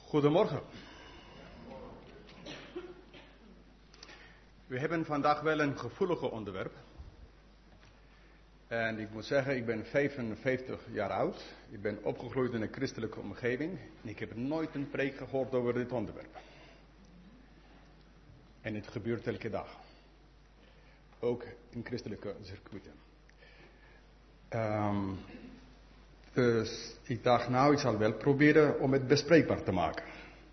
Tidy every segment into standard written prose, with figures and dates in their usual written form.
Goedemorgen. We hebben vandaag wel een gevoelige onderwerp. En ik moet zeggen, ik ben 55 jaar oud. Ik ben opgegroeid in een christelijke omgeving. En ik heb nooit een preek gehoord over dit onderwerp. En het gebeurt elke dag. Ook in christelijke circuiten. Dus ik dacht, nou, ik zal wel proberen om het bespreekbaar te maken.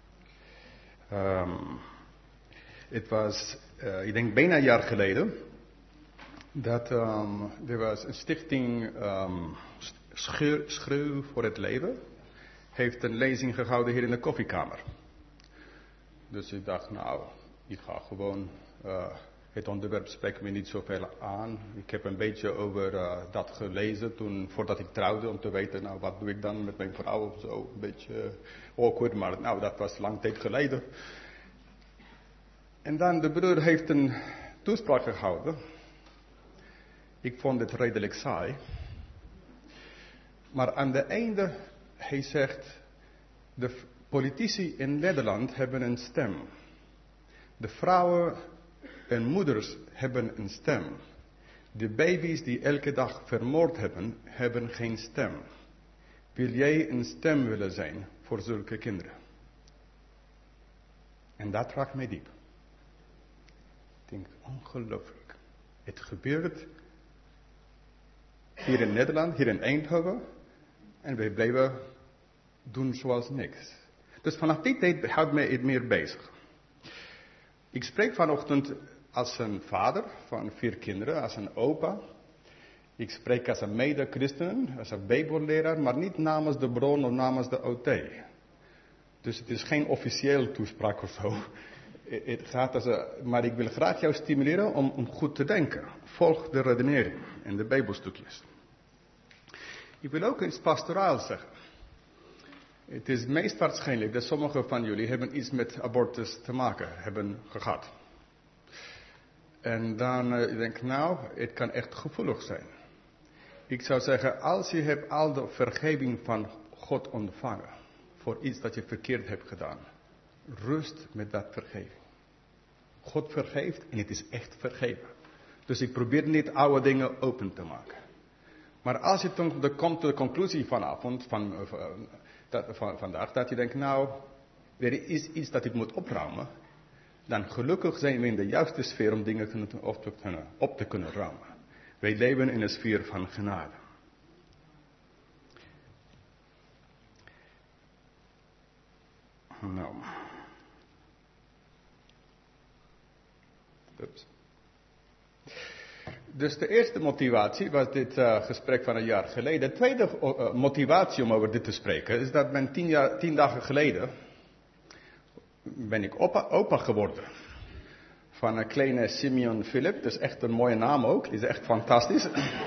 Het was, ik denk bijna een jaar geleden, dat er was een stichting Schreeuw voor het Leven, heeft een lezing gehouden hier in de koffiekamer. Dus ik dacht, nou, ik ga gewoon, het onderwerp spreekt me niet zoveel aan. Ik heb een beetje over dat gelezen toen, voordat ik trouwde, om te weten, nou, wat doe ik dan met mijn vrouw of zo. Een beetje awkward, maar nou, dat was lang tijd geleden. En dan, de broer heeft een toespraak gehouden. Ik vond het redelijk saai. Maar aan het einde, hij zegt, de politici in Nederland hebben een stem. De vrouwen en moeders hebben een stem. De baby's die elke dag vermoord hebben, hebben geen stem. Wil jij een stem willen zijn voor zulke kinderen? En dat raakt mij diep. Ik denk, ongelooflijk. Het gebeurt hier in Nederland, hier in Eindhoven. En wij blijven doen zoals niks. Dus vanaf die tijd houdt mij het meer bezig. Ik spreek vanochtend als een vader van 4 kinderen, als een opa. Ik spreek als een mede-christen, als een bijbelleraar, maar niet namens de bron of namens de OT. Dus het is geen officieel toespraak of zo. Het gaat maar ik wil graag jou stimuleren om goed te denken. Volg de redenering en de bijbelstukjes. Ik wil ook iets pastoraal zeggen. Het is meest waarschijnlijk dat sommigen van jullie hebben iets met abortus te maken hebben gehad. En dan denk ik, nou, het kan echt gevoelig zijn. Ik zou zeggen, als je hebt al de vergeving van God ontvangen, voor iets dat je verkeerd hebt gedaan, rust met dat vergeving. God vergeeft en het is echt vergeven. Dus ik probeer niet oude dingen open te maken. Maar als je komt tot de conclusie vanavond, vandaag, dat je denkt, nou, er is iets dat ik moet opruimen, dan gelukkig zijn we in de juiste sfeer om dingen op te kunnen ruimen. Wij leven in een sfeer van genade. Nou. Dus de eerste motivatie was dit gesprek van een jaar geleden. De tweede motivatie om over dit te spreken is dat 10 dagen geleden ben ik opa geworden. Van een kleine Simeon Philip. Dat is echt een mooie naam ook. Die is echt fantastisch.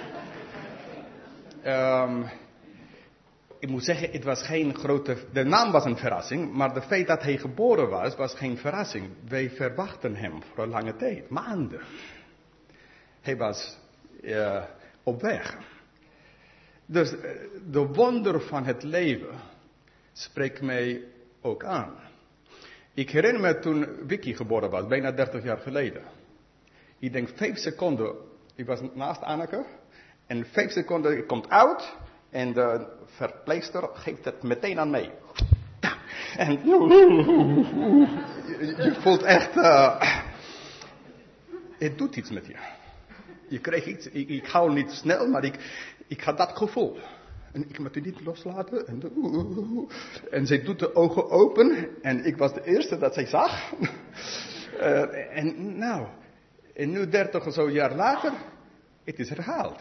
Ik moet zeggen, het was geen grote... De naam was een verrassing, maar de feit dat hij geboren was geen verrassing. Wij verwachten hem voor een lange tijd, maanden. Hij was op weg. Dus de wonder van het leven spreekt mij ook aan. Ik herinner me toen Vicky geboren was, bijna 30 jaar geleden. Ik denk 5 seconden, ik was naast Anneke, en 5 seconden, ik komt uit, en de verpleegster geeft het meteen aan mij. En je voelt echt, het doet iets met je. Je krijgt iets, ik hou niet snel, maar ik had dat gevoel. En ik moet het niet loslaten. En zij doet de ogen open. En ik was de eerste dat zij zag. En nu 30 of zo jaar later, het is herhaald.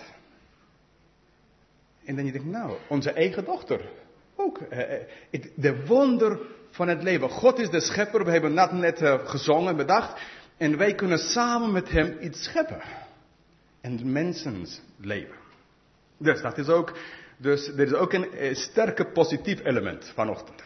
En dan denk ik, nou, onze eigen dochter. Ook. De wonder van het leven. God is de schepper. We hebben dat net gezongen, bedacht. En wij kunnen samen met hem iets scheppen. En mensens leven. Dus dat is ook... Dus er is ook een sterke positief element vanochtend.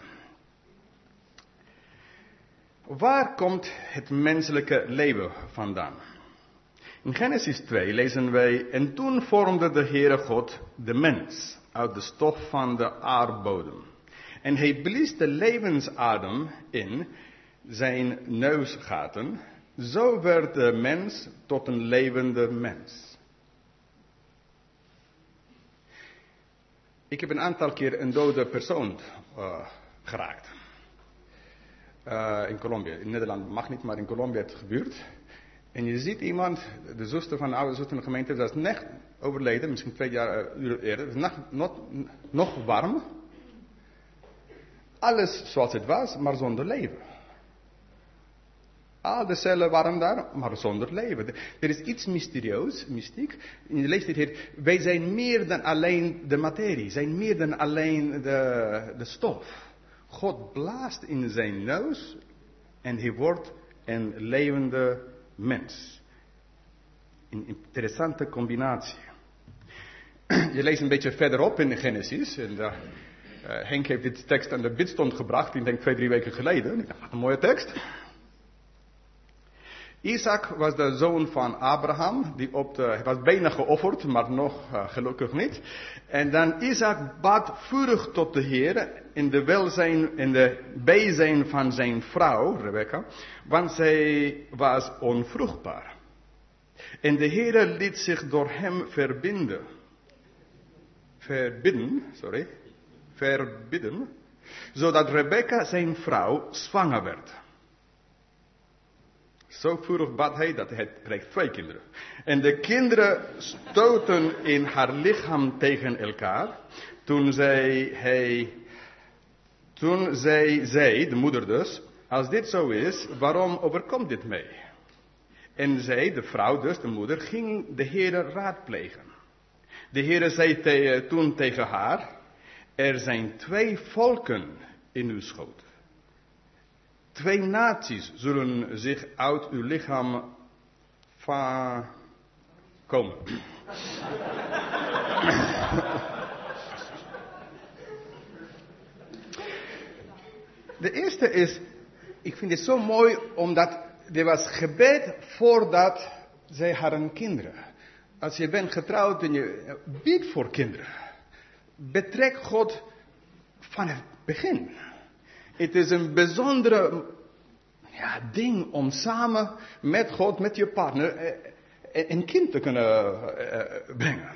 Waar komt het menselijke leven vandaan? In Genesis 2 lezen wij, en toen vormde de Heere God de mens uit de stof van de aardbodem. En hij blies de levensadem in zijn neusgaten. Zo werd de mens tot een levende mens. Ik heb een aantal keer een dode persoon geraakt. In Colombia. In Nederland mag niet, maar in Colombia het gebeurt. En je ziet iemand, de zuster van de oude zuster in de gemeente, dat is net overleden, misschien 2 jaar eerder. Het is nog warm. Alles zoals het was, maar zonder leven. Al de cellen waren daar, maar zonder leven. Er is iets mysterieus, mystiek. Je leest dit hier. Wij zijn meer dan alleen de materie. Zijn meer dan alleen de stof. God blaast in zijn neus en hij wordt een levende mens. Een interessante combinatie. Je leest een beetje verderop in de Genesis. En Henk heeft dit tekst aan de bidstond gebracht, ik denk 2-3 weken geleden. Ik dacht, wat een mooie tekst. Isaac was de zoon van Abraham, hij was bijna geofferd, maar nog gelukkig niet. En dan Isaac bad vurig tot de Heer in de bijzijn van zijn vrouw, Rebecca, want zij was onvruchtbaar. En de Heer liet zich door hem verbidden, zodat Rebecca zijn vrouw zwanger werd. Zo vurig bad hij dat hij kreeg 2 kinderen. En de kinderen stoten in haar lichaam tegen elkaar. Toen zei de moeder dus, als dit zo is, waarom overkomt dit mij? En zij, de vrouw dus, de moeder, ging de Heere raadplegen. De Heere zei toen tegen haar, er zijn 2 volken in uw schoot. 2 naties zullen zich uit uw lichaam komen. De eerste is, ik vind het zo mooi, omdat er was gebed voordat zij hadden kinderen. Als je bent getrouwd en je bidt voor kinderen, betrek God van het begin. Het is een bijzondere ding om samen met God, met je partner, een kind te kunnen brengen.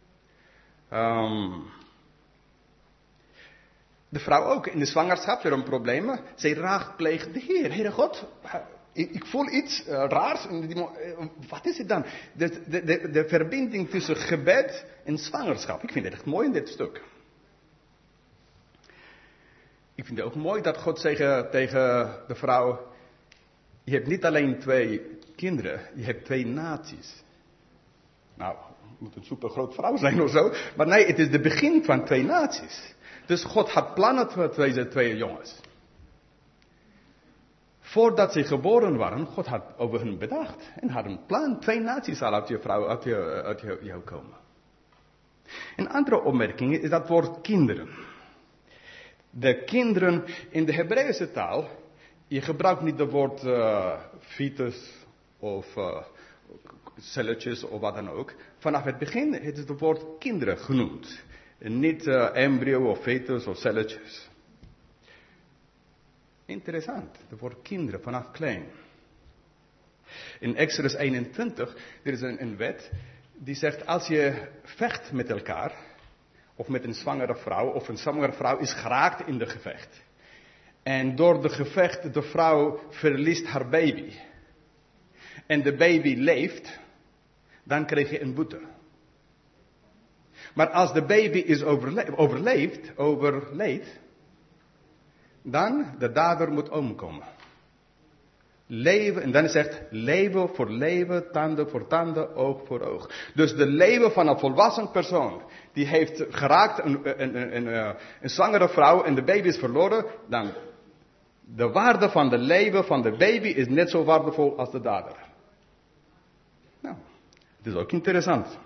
De vrouw ook, in de zwangerschap, weer een probleem. Zij raadpleegt de Heer. Heere God, ik voel iets raars. Wat is het dan? De verbinding tussen gebed en zwangerschap. Ik vind het echt mooi in dit stuk. Ik vind het ook mooi dat God zegt tegen de vrouw, je hebt niet alleen 2 kinderen, je hebt 2 naties. Nou, het moet een super groot vrouw zijn of zo. Maar nee, het is het begin van 2 naties. Dus God had plannen voor deze 2 jongens. Voordat ze geboren waren, God had over hen bedacht. En had een plan, 2 naties zal uit je vrouw, uit jou komen. Een andere opmerking is dat woord kinderen. De kinderen in de Hebreeuwse taal, je gebruikt niet het woord fetus of celletjes of wat dan ook. Vanaf het begin is het woord kinderen genoemd. En niet embryo of fetus of celletjes. Interessant, het woord kinderen vanaf klein. In Exodus 21, er is een wet die zegt als je vecht met elkaar, of met een zwangere vrouw, of een zwangere vrouw is geraakt in de gevecht. En door de gevecht de vrouw verliest haar baby. En de baby leeft, dan krijg je een boete. Maar als de baby is overleed, dan de dader moet omkomen. Leven, en dan zegt leven voor leven, tanden voor tanden, oog voor oog. Dus de leven van een volwassen persoon, die heeft geraakt een zwangere vrouw en de baby is verloren, dan de waarde van de leven van de baby is net zo waardevol als de dader. Nou, het is ook interessant.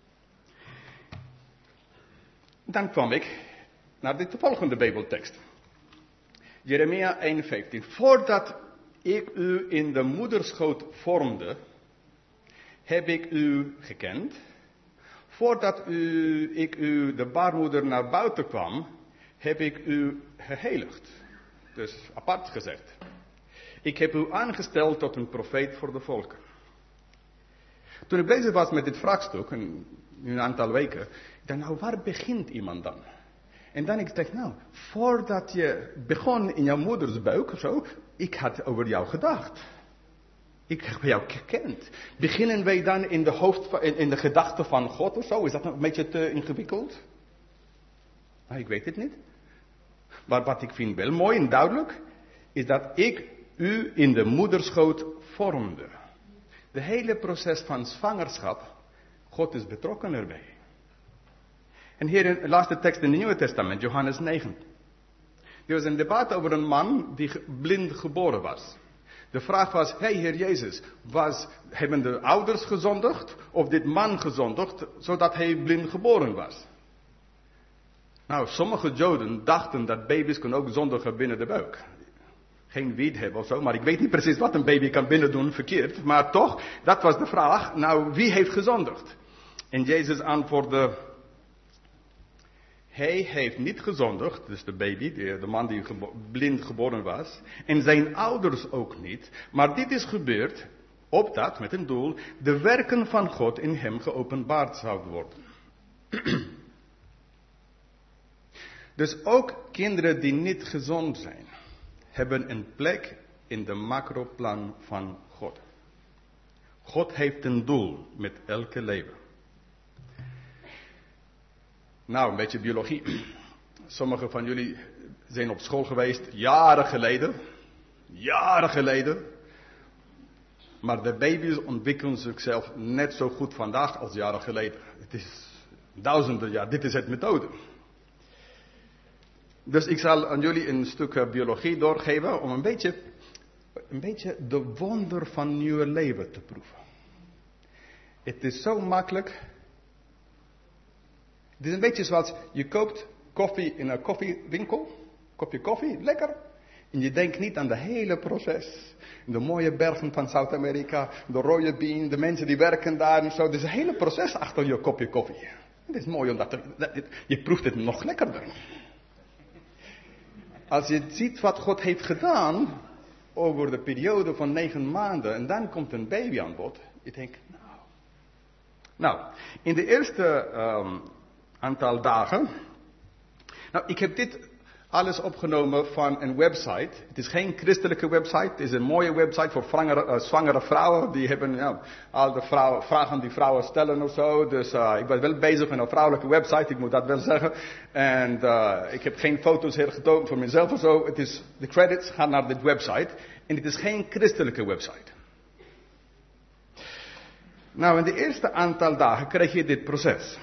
Dan kwam ik naar de volgende Bijbeltekst. Jeremia 1:15. Voordat ik u in de moederschoot vormde, heb ik u gekend. Voordat ik u de baarmoeder naar buiten kwam, heb ik u geheiligd. Dus apart gezegd. Ik heb u aangesteld tot een profeet voor de volken. Toen ik bezig was met dit vraagstuk, nu een aantal weken, ik dacht, nou, waar begint iemand dan? En dan ik dacht, nou, voordat je begon in jouw moeders buik of zo, ik had over jou gedacht. Ik heb jou gekend. Beginnen wij dan in de gedachte van God of zo? Is dat een beetje te ingewikkeld? Nou, ik weet het niet. Maar wat ik vind wel mooi en duidelijk, is dat ik u in de moederschoot vormde. De hele proces van zwangerschap, God is betrokken erbij. En hier in de laatste tekst in het Nieuwe Testament, Johannes 9. Er was een debat over een man die blind geboren was. De vraag was, Heer Jezus, hebben de ouders gezondigd of dit man gezondigd, zodat hij blind geboren was? Nou, sommige Joden dachten dat baby's kunnen ook zondigen binnen de buik. Geen wiet hebben of zo, maar ik weet niet precies wat een baby kan binnen doen verkeerd. Maar toch, dat was de vraag. Nou, wie heeft gezondigd? En Jezus antwoordde, hij heeft niet gezondigd, dus de baby, de man die blind geboren was. En zijn ouders ook niet. Maar dit is gebeurd, opdat, met een doel, de werken van God in hem geopenbaard zouden worden. Dus ook kinderen die niet gezond zijn, hebben een plek in de macroplan van God. God heeft een doel met elke leven. Nou, een beetje biologie. Sommigen van jullie zijn op school geweest jaren geleden. Jaren geleden. Maar de baby's ontwikkelen zichzelf net zo goed vandaag als jaren geleden. Het is duizenden jaar. Dit is het methode. Dus ik zal aan jullie een stuk biologie doorgeven om een beetje de wonder van nieuwe leven te proeven. Het is zo makkelijk. Het is een beetje zoals je koopt koffie in een koffiewinkel. Kopje koffie, lekker. En je denkt niet aan de hele proces. De mooie bergen van Zuid-Amerika, de rode bean, de mensen die werken daar en zo. Er is een hele proces achter je kopje koffie. Het is mooi omdat je proeft het nog lekkerder. Als je ziet wat God heeft gedaan over de periode van 9 maanden en dan komt een baby aan bod. Je denkt, nou, in de eerste aantal dagen. Nou, ik heb dit alles opgenomen van een website. Het is geen christelijke website. Het is een mooie website voor zwangere vrouwen. Die hebben al de vragen die vrouwen stellen of zo. Dus ik was wel bezig met een vrouwelijke website. Ik moet dat wel zeggen. En ik heb geen foto's hergetoond voor mezelf of zo. De credits gaan naar dit website. En het is geen christelijke website. Nou, in de eerste aantal dagen krijg je dit proces.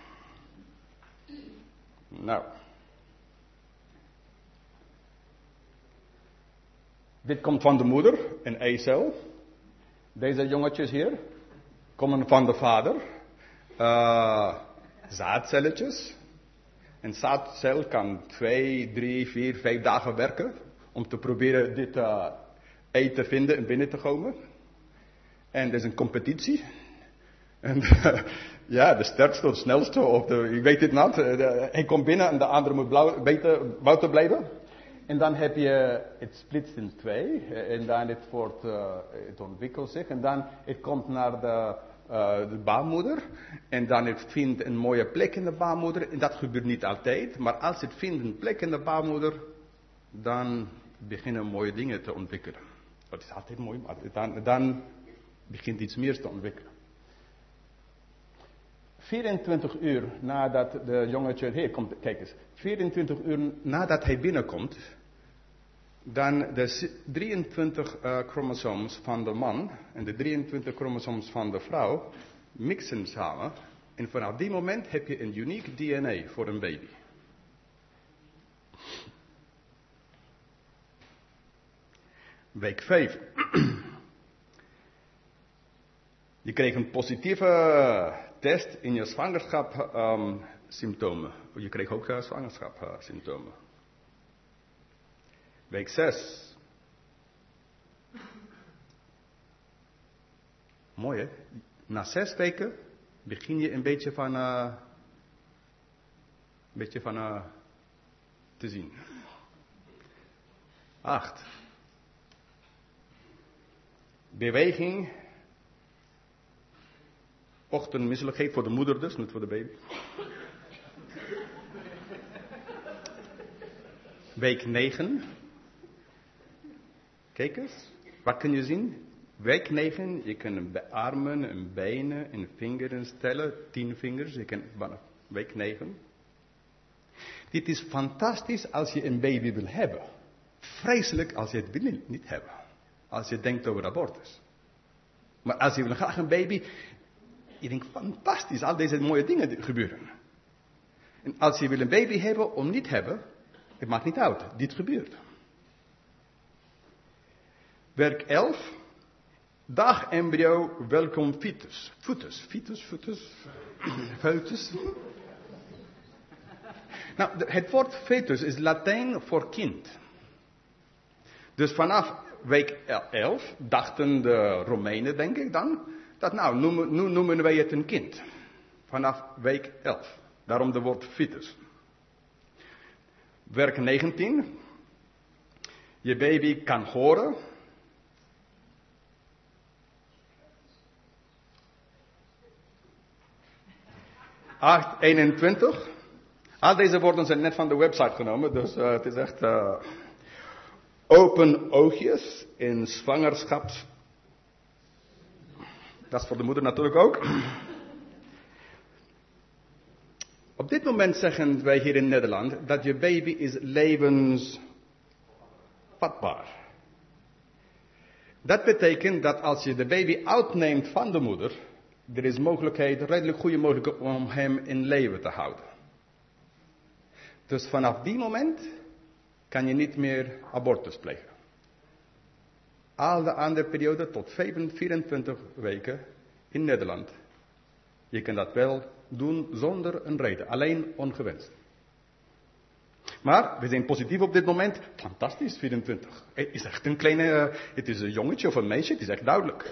Nou. Dit komt van de moeder, een eicel. Deze jongetjes hier komen van de vader. Zaadcelletjes. Een zaadcel kan 2, 3, 4, 5 dagen werken. Om te proberen dit ei te vinden en binnen te komen. En er is een competitie. En ja, de sterkste of snelste, ik weet het niet. Hij komt binnen en de andere moet buiten blijven. En dan heb je, het splitst in 2. En dan het ontwikkelt zich. En dan het komt naar de baarmoeder. En dan het vindt een mooie plek in de baarmoeder. En dat gebeurt niet altijd. Maar als het vindt een plek in de baarmoeder, dan beginnen mooie dingen te ontwikkelen. Dat is altijd mooi, maar dan begint iets meer te ontwikkelen. 24 uur nadat de jongetje hier komt, kijk eens. 24 uur nadat hij binnenkomt, dan de 23 chromosomes van de man en de 23 chromosomes van de vrouw mixen samen. En vanaf die moment heb je een uniek DNA voor een baby. Week 5. Je kreeg een positieve test in je zwangerschap symptomen. Je kreeg ook zwangerschap symptomen. Week 6. Mooi hè? Na 6 weken begin je een beetje van te zien. 8. Beweging. Ochtendmisselijkheid voor de moeder dus, niet voor de baby. Week 9. Kijk eens, wat kun je zien? Week 9, je kunt armen en benen en vingers tellen. 10 vingers, je kunt week 9. Dit is fantastisch als je een baby wil hebben. Vreselijk als je het wil niet hebben. Als je denkt over abortus. Maar als je wil graag een baby, je denkt fantastisch, al deze mooie dingen gebeuren. En als je wil een baby hebben of niet hebben, het maakt niet uit, dit gebeurt. Werk 11. Dag embryo, welkom fetus. Foetus. Nou, het woord fetus is Latijn voor kind. Dus vanaf week 11 dachten de Romeinen, denk ik dan, dat nu noemen wij het een kind. Vanaf week 11. Daarom de woord fetus. Werk 19. Je baby kan horen. Acht 21. Al deze woorden zijn net van de website genomen, dus het is echt open oogjes in zwangerschap. Dat is voor de moeder natuurlijk ook. Op dit moment zeggen wij hier in Nederland dat je baby is levensvatbaar. Dat betekent dat als je de baby uitneemt van de moeder, er is mogelijkheid, redelijk goede mogelijkheid om hem in leven te houden. Dus vanaf die moment kan je niet meer abortus plegen. Al de andere perioden tot 24 weken in Nederland. Je kan dat wel doen zonder een reden, alleen ongewenst. Maar we zijn positief op dit moment. Fantastisch, 24. Het is echt een kleine, het is een jongetje of een meisje, het is echt duidelijk.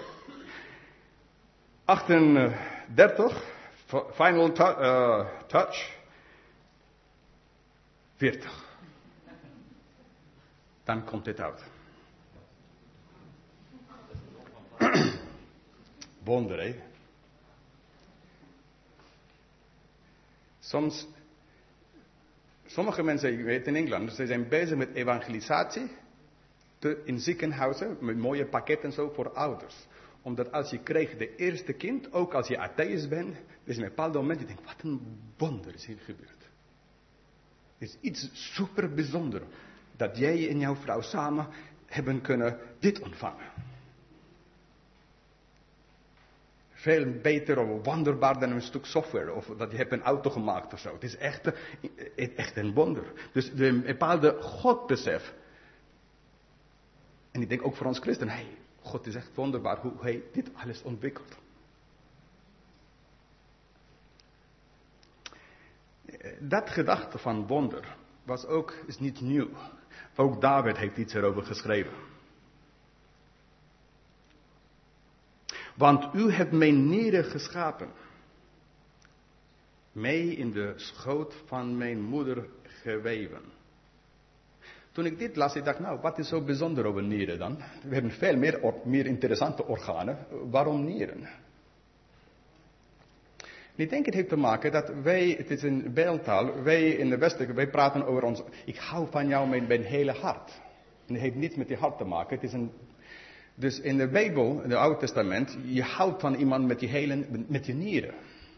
38, final touch. 40. Dan komt dit uit. Wonder, hè? Sommige mensen, ik weet in Engeland, ze zijn bezig met evangelisatie in ziekenhuizen, met mooie pakketten en zo voor ouders. Omdat als je krijgt de eerste kind, ook als je atheïst bent, is een bepaald moment, je denkt, wat een wonder is hier gebeurd. Het is iets super bijzonders, dat jij en jouw vrouw samen hebben kunnen dit ontvangen. Veel beter of wonderbaar dan een stuk software. Of dat je hebt een auto gemaakt of zo. Het is echt een wonder. Dus een bepaalde Godbesef. En ik denk ook voor ons christen. God is echt wonderbaar hoe hij dit alles ontwikkelt. Dat gedachte van wonder is niet nieuw. Ook David heeft iets erover geschreven. Want u hebt mijn nieren geschapen. Mij in de schoot van mijn moeder geweven. Toen ik dit las, ik dacht, wat is zo bijzonder over nieren dan? We hebben veel meer interessante organen. Waarom nieren? En ik denk het heeft te maken dat wij, het is een beeldtaal, wij in de Westen, wij praten over ons, ik hou van jou met mijn hele hart. En het heeft niets met je hart te maken, dus in de Bijbel, in het Oude Testament, je houdt van iemand met je nieren.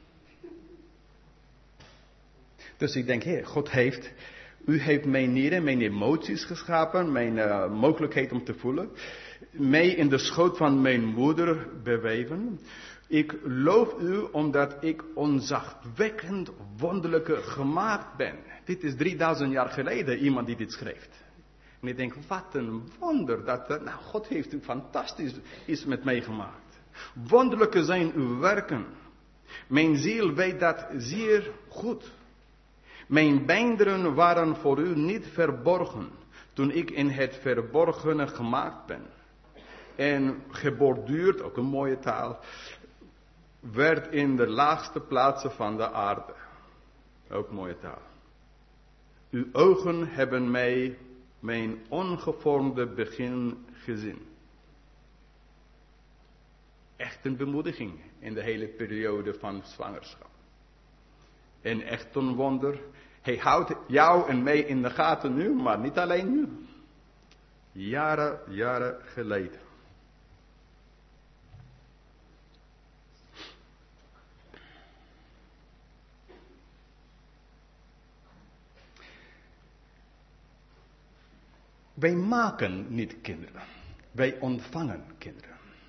Dus ik denk, u heeft mijn nieren, mijn emoties geschapen, mijn mogelijkheid om te voelen. Mij in de schoot van mijn moeder beweven. Ik loof u omdat ik onzachtwekkend wonderlijke gemaakt ben. Dit is 3000 jaar geleden iemand die dit schreef. En ik denk, wat een wonder. God heeft u fantastisch iets met mij gemaakt. Wonderlijke zijn uw werken. Mijn ziel weet dat zeer goed. Mijn beenderen waren voor u niet verborgen, toen ik in het verborgene gemaakt ben. En geborduurd, ook een mooie taal, werd in de laagste plaatsen van de aarde. Ook mooie taal. Uw ogen hebben mij, mijn ongevormde begin gezien. Echt een bemoediging in de hele periode van zwangerschap. En echt een wonder. Hij houdt jou en mij in de gaten nu, maar niet alleen nu. Jaren geleden. Wij maken niet kinderen. Wij ontvangen kinderen.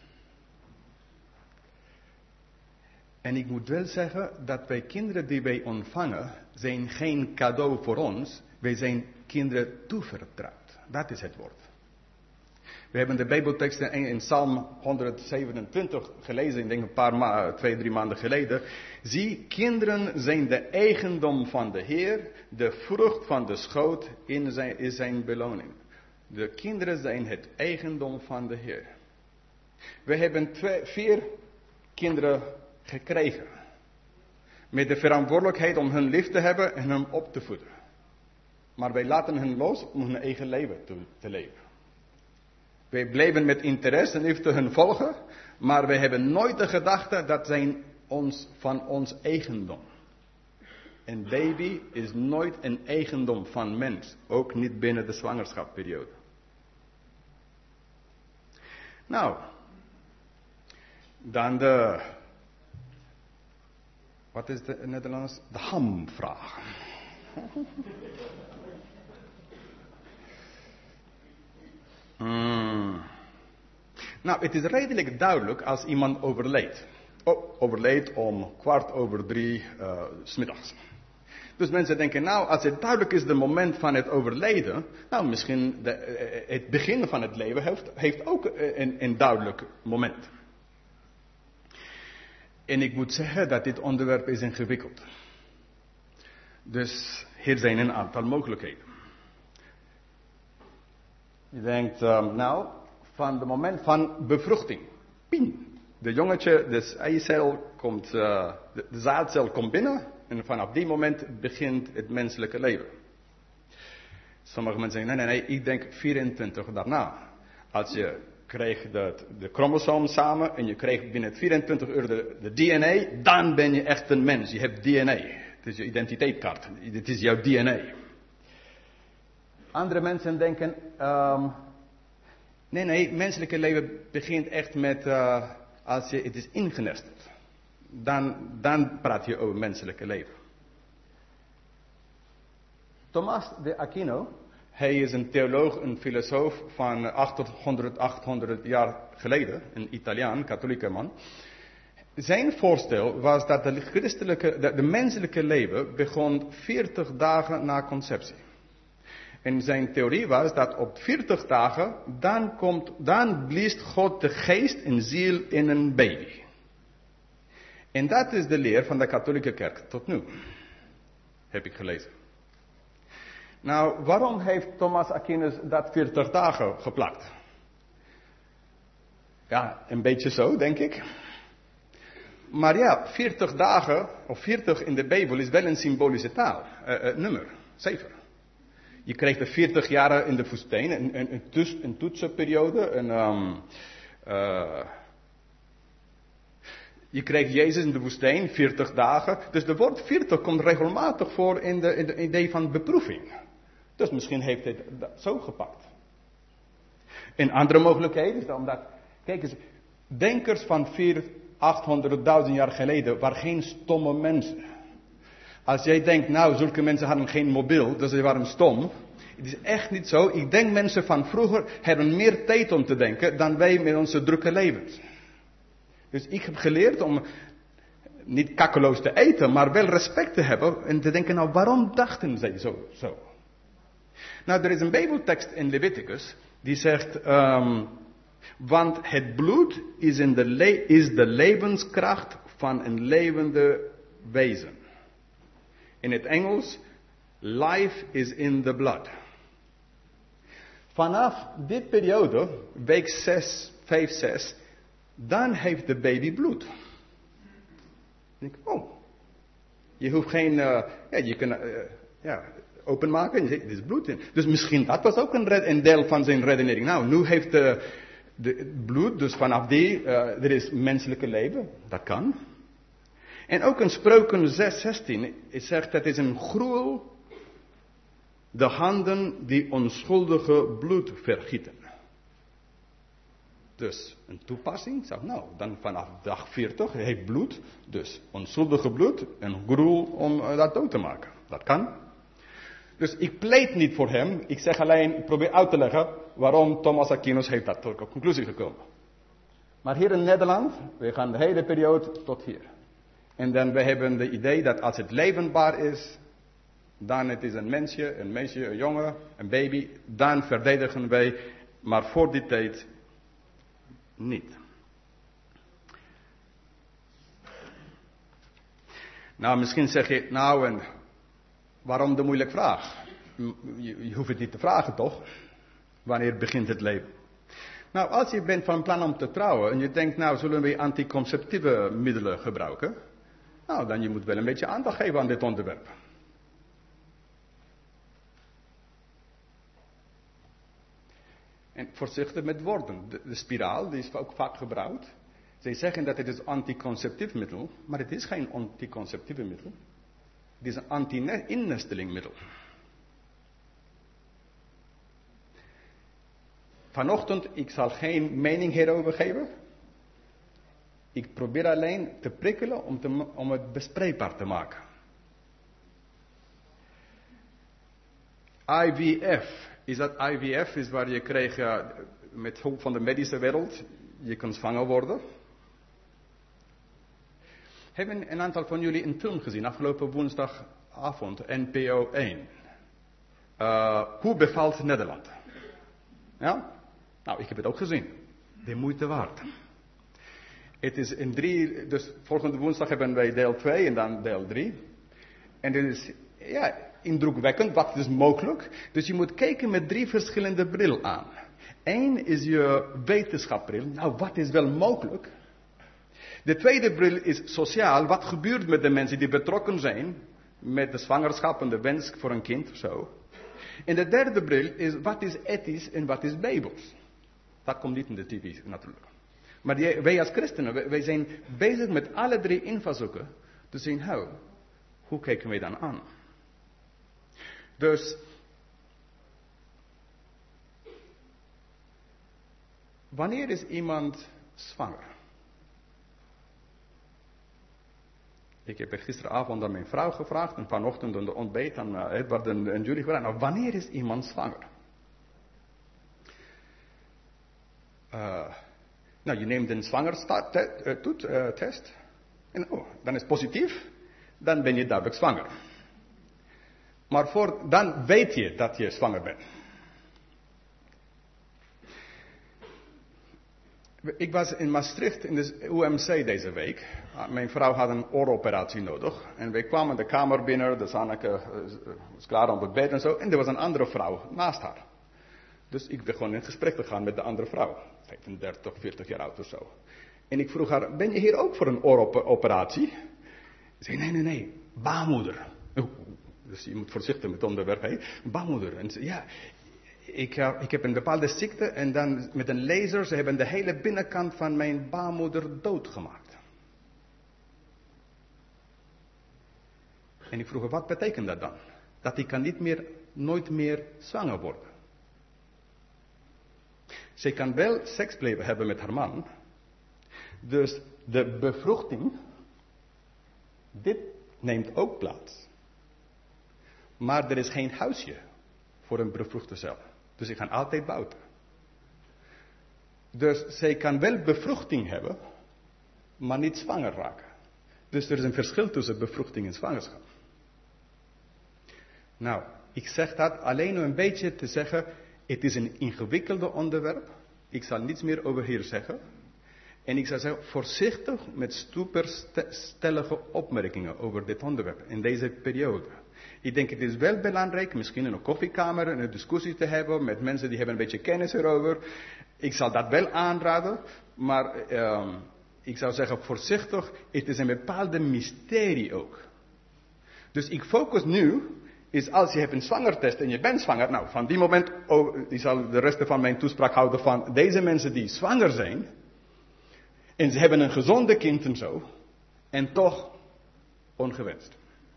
En ik moet wel zeggen dat wij kinderen die wij ontvangen, zijn geen cadeau voor ons. Wij zijn kinderen toevertrouwd. Dat is het woord. We hebben de Bijbelteksten in Psalm 127 gelezen, ik denk een paar 2-3 maanden geleden. Zie, kinderen zijn de eigendom van de Heer, de vrucht van de schoot is zijn beloning. De kinderen zijn het eigendom van de Heer. We hebben 4 kinderen gekregen. Met de verantwoordelijkheid om hun lief te hebben en hen op te voeden. Maar wij laten hen los om hun eigen leven te leven. Wij blijven met interesse en liefde hun volgen. Maar wij hebben nooit de gedachte dat zijn van ons eigendom. Een baby is nooit een eigendom van mens. Ook niet binnen de zwangerschapsperiode. Nou. Dan wat is de Nederlands? De hamvraag. Nou, het is redelijk duidelijk als iemand overleed. Overleed om 2:15 's middags. Dus mensen denken, nou, als het duidelijk is, het moment van het overlijden, nou, misschien het begin van het leven heeft ook een duidelijk moment. En ik moet zeggen dat dit onderwerp is ingewikkeld. Dus hier zijn een aantal mogelijkheden. Je denkt, nou, van het moment van bevruchting. Ping. De jongetje, de eicel komt, de zaadcel komt binnen. En vanaf die moment begint het menselijke leven. Sommige mensen zeggen, nee, ik denk 24 daarna. Als je krijgt de chromosoom samen en je krijgt binnen 24 uur de DNA, dan ben je echt een mens. Je hebt DNA. Het is je identiteitskaart. Het is jouw DNA. Andere mensen denken, nee, menselijke leven begint echt met als het is ingenesteld. Dan praat je over menselijke leven. Thomas de Aquino, hij is een theoloog, een filosoof van 800 jaar geleden, een Italiaan, katholieke man. Zijn voorstel was dat de menselijke leven begon 40 dagen na conceptie. En zijn theorie was dat op 40 dagen, dan bliest God de geest en ziel in een baby. En dat is de leer van de katholieke kerk tot nu. Heb ik gelezen. Nou, waarom heeft Thomas Aquinas dat 40 dagen geplakt? Ja, een beetje zo, denk ik. Maar ja, 40 dagen, of 40 in de Bijbel is wel een symbolische taal, nummer, cijfer. Je krijgt de 40 jaren in de woestijn, een tussenperiode, je krijgt Jezus in de woestijn, 40 dagen. Dus de woord 40 komt regelmatig voor in de idee van beproeving. Dus misschien heeft hij dat zo gepakt. Een andere mogelijkheid is omdat, kijk eens, denkers van 800.000 jaar geleden waren geen stomme mensen. Als jij denkt, nou, zulke mensen hadden geen mobiel, dus ze waren stom. Het is echt niet zo. Ik denk mensen van vroeger hebben meer tijd om te denken dan wij met onze drukke levens. Dus ik heb geleerd om niet kakkeloos te eten, maar wel respect te hebben en te denken, nou, waarom dachten zij zo? Nou, er is een Bijbeltekst in Leviticus die zegt, want het bloed is de levenskracht van een levende wezen. In het Engels, life is in the blood. Vanaf dit periode, week 5, 6, dan heeft de baby bloed. Ik denk, oh, je hoeft geen, openmaken en je zegt, dit is bloed in. Dus misschien dat was ook een deel van zijn redenering. Nou, nu heeft de bloed, dus vanaf er is menselijke leven. Dat kan. En ook in Spreuken 6:16, het zegt dat is een gruwel, de handen die onschuldige bloed vergieten. Dus een toepassing, nou, dan vanaf dag 40 heeft bloed, dus onschuldige bloed, een gruwel om dat dood te maken. Dat kan. Dus ik pleit niet voor hem, ik zeg alleen, ik probeer uit te leggen waarom Thomas Aquinas heeft dat tot een conclusie gekomen. Maar hier in Nederland, we gaan de hele periode tot hier. En dan we hebben het idee dat als het levenbaar is, dan het is een mensje, een meisje, een jongen, een baby, dan verdedigen wij, maar voor die tijd niet. Nou, misschien zeg je, nou en waarom de moeilijke vraag? Je hoeft het niet te vragen toch? Wanneer begint het leven? Nou, als je bent van plan om te trouwen en je denkt, nou zullen we anticonceptieve middelen gebruiken? Nou, dan je moet wel een beetje aandacht geven aan dit onderwerp. En voorzichtig met woorden. De spiraal, die is ook vaak gebruikt. Zij zeggen dat het is anticonceptief middel, maar het is geen anticonceptieve middel. Het is een anti-innesteling Vanochtend, ik zal geen mening hierover geven. Ik probeer alleen te prikkelen om het bespreekbaar te maken. IVF. IVF is waar je kreeg met hulp van de medische wereld. Je kan zwanger worden. Hebben een aantal van jullie een film gezien afgelopen woensdagavond, NPO 1. Hoe bevalt Nederland? Ja? Nou, ik heb het ook gezien. De moeite waard. Het is in 3, dus volgende woensdag hebben wij deel 2 en dan deel 3. En dit is, ja, indrukwekkend, wat is mogelijk. Dus je moet kijken met 3 verschillende brillen aan. Eén is je wetenschapbril. Nou, wat is wel mogelijk? De tweede bril is sociaal. Wat gebeurt met de mensen die betrokken zijn met de zwangerschap en de wens voor een kind of zo. En de derde bril is wat is ethisch en wat is bijbels. Dat komt niet in de tv natuurlijk. Maar wij als christenen, wij zijn bezig met alle 3 invalshoeken. Te zien, hoe kijken wij dan aan? Dus, wanneer is iemand zwanger? Ik heb gisteravond aan mijn vrouw gevraagd en vanochtend aan de ontbijt aan Edward en Julie gevraagd. Nou, wanneer is iemand zwanger? Nou, je neemt een zwangerschapstest. En dan is het positief. Dan ben je duidelijk zwanger. Maar dan weet je dat je zwanger bent. Ik was in Maastricht in de UMC deze week. Mijn vrouw had een ooroperatie nodig. En wij kwamen de kamer binnen. De Zanneke was klaar om het bed en zo. En er was een andere vrouw naast haar. Dus ik begon in gesprek te gaan met de andere vrouw. 35, 40 jaar oud of zo. En ik vroeg haar, ben je hier ook voor een ooroperatie? Ze zei, nee, baarmoeder. Dus je moet voorzichtig met het onderwerp, hè. Baarmoeder. En ze, ja, ik heb een bepaalde ziekte en dan met een laser, ze hebben de hele binnenkant van mijn baarmoeder doodgemaakt. En ik vroeg, wat betekent dat dan? Dat ik kan nooit meer zwanger worden. Zij kan wel seksleven hebben met haar man. Dus de bevruchting, dit neemt ook plaats. Maar er is geen huisje voor een bevruchte cel. Dus ik ga altijd buiten. Dus zij kan wel bevruchting hebben, maar niet zwanger raken. Dus er is een verschil tussen bevruchting en zwangerschap. Nou, ik zeg dat alleen om een beetje te zeggen, het is een ingewikkelde onderwerp. Ik zal niets meer over hier zeggen. En ik zou zeggen, voorzichtig met superstellige opmerkingen over dit onderwerp in deze periode. Ik denk het is wel belangrijk, misschien in een koffiekamer een discussie te hebben met mensen die hebben een beetje kennis erover. Ik zal dat wel aanraden, maar ik zou zeggen voorzichtig, het is een bepaalde mysterie ook. Dus ik focus nu is als je hebt een zwangertest en je bent zwanger. Nou, van die moment, ik zal de rest van mijn toespraak houden van deze mensen die zwanger zijn. En ze hebben een gezonde kind en zo. En toch ongewenst.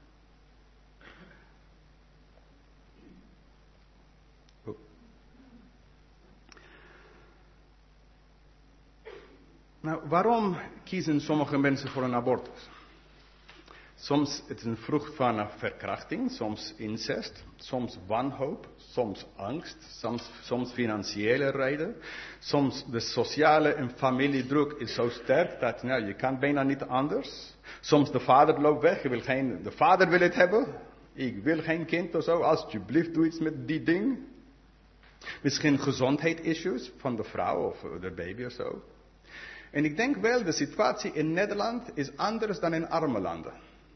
Nou, waarom kiezen sommige mensen voor een abortus? Soms het is een vrucht van verkrachting, soms incest, soms wanhoop, soms angst, soms financiële reden. Soms de sociale en familiedruk is zo sterk dat je kan bijna niet anders. Soms de vader loopt weg, de vader wil het hebben. Ik wil geen kind of zo, alsjeblieft doe iets met die ding. Misschien gezondheidsissues van de vrouw of de baby of zo. En ik denk wel, de situatie in Nederland is anders dan in arme landen.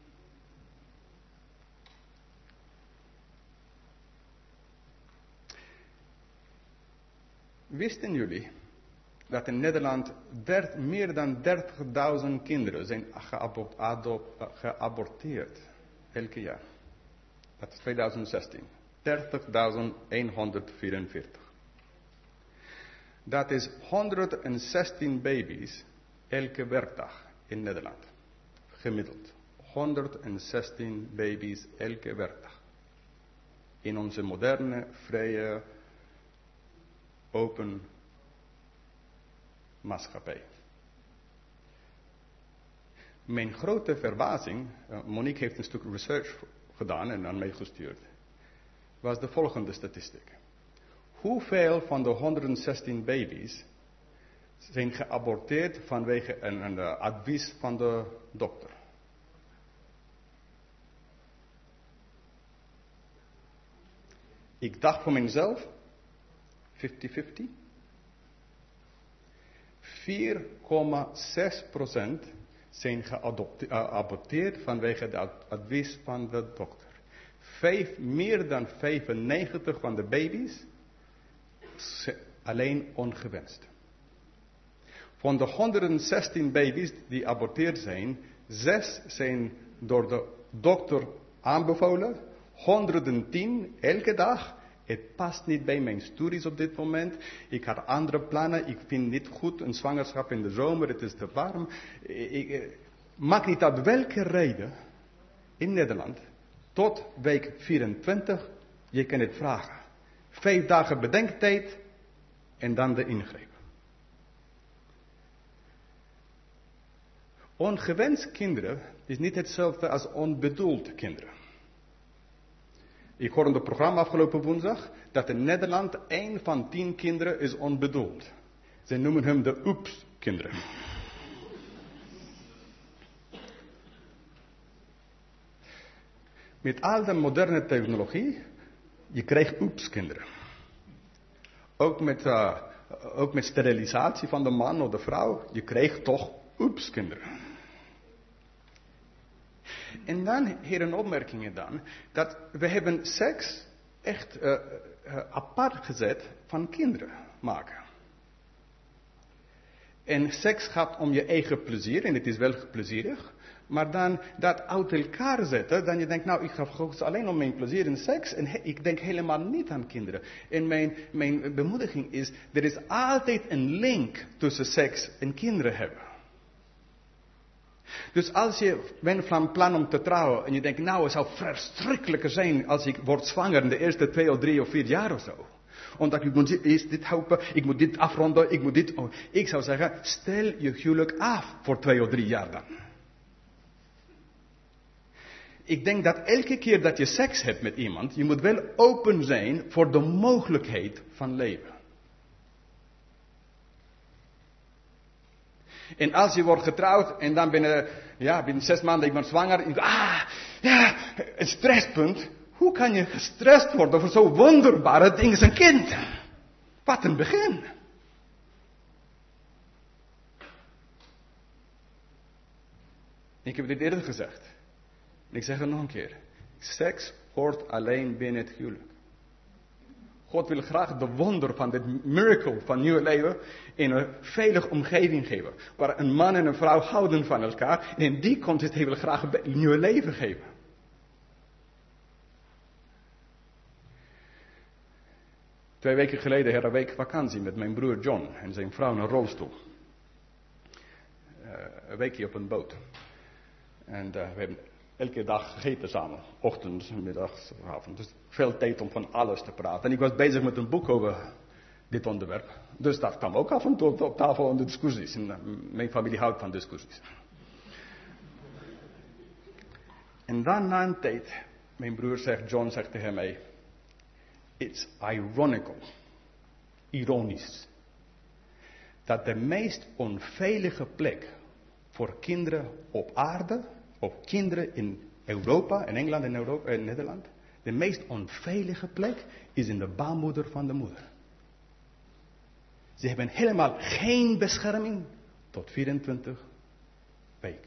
Wisten jullie dat in Nederland meer dan 30.000 kinderen zijn geaborteerd elke jaar? Dat is 2016. 30.144. Dat is 116 baby's elke werkdag in Nederland. Gemiddeld. 116 baby's elke werkdag. In onze moderne, vrije, open maatschappij. Mijn grote verbazing, Monique heeft een stuk research gedaan en aan mij gestuurd, was de volgende statistiek. Hoeveel van de 116 baby's zijn geaborteerd vanwege een advies van de dokter? Ik dacht voor mezelf, 50-50. 4,6% zijn geaborteerd vanwege het advies van de dokter. Meer dan 95% van de baby's alleen ongewenst. Van de 116 baby's die geaborteerd zijn, 6 zijn door de dokter aanbevolen, 110 elke dag. Het past niet bij mijn studies op dit moment. Ik had andere plannen. Ik vind niet goed een zwangerschap in de zomer. Het is te warm. Maakt niet uit welke reden in Nederland. Tot week 24. Je kan het vragen. 5 dagen bedenktijd. En dan de ingreep. Ongewenst kinderen is niet hetzelfde als onbedoeld kinderen. Ik hoorde in het programma afgelopen woensdag dat in Nederland 1 van 10 kinderen is onbedoeld. Ze noemen hem de oeps-kinderen. Met al de moderne technologie, je krijgt oeps-kinderen. Ook met sterilisatie van de man of de vrouw, je krijgt toch oeps-kinderen. En dan, hier een opmerking dan, dat we hebben seks echt apart gezet van kinderen maken. En seks gaat om je eigen plezier, en het is wel plezierig, maar dan dat uit elkaar zetten, dan je denkt, nou ik ga focussen alleen om mijn plezier in seks, en ik denk helemaal niet aan kinderen. En mijn bemoediging is, er is altijd een link tussen seks en kinderen hebben. Dus als je bent van plan om te trouwen en je denkt, nou het zou verschrikkelijker zijn als ik word zwanger in de eerste 2 of 3 of 4 jaar of zo. Omdat ik moet eerst dit helpen, ik moet dit afronden, ik moet dit. Ik zou zeggen, stel je huwelijk af voor 2 of 3 jaar dan. Ik denk dat elke keer dat je seks hebt met iemand, je moet wel open zijn voor de mogelijkheid van leven. En als je wordt getrouwd en dan binnen 6 maanden ik ben zwanger. Een stresspunt. Hoe kan je gestrest worden voor zo'n wonderbare ding als een kind? Wat een begin. Ik heb dit eerder gezegd. En ik zeg het nog een keer. Seks hoort alleen binnen het huwelijk. God wil graag de wonder van dit miracle van nieuw leven in een veilige omgeving geven. Waar een man en een vrouw houden van elkaar. En in die context wil hij graag een nieuw leven geven. 2 weken geleden had een week vakantie met mijn broer John en zijn vrouw in een rolstoel. Een weekje op een boot. En we hebben elke dag gegeten samen. Ochtends, middags, avond. Dus veel tijd om van alles te praten. En ik was bezig met een boek over dit onderwerp. Dus dat kwam ook af en toe op tafel in de discussies. En mijn familie houdt van discussies. En dan na een tijd, mijn broer John zegt tegen mij, it's ironisch, dat de meest onveilige plek voor kinderen op aarde, of kinderen in Europa, in Engeland en Nederland, de meest onveilige plek is in de baarmoeder van de moeder. Ze hebben helemaal geen bescherming tot 24 weken.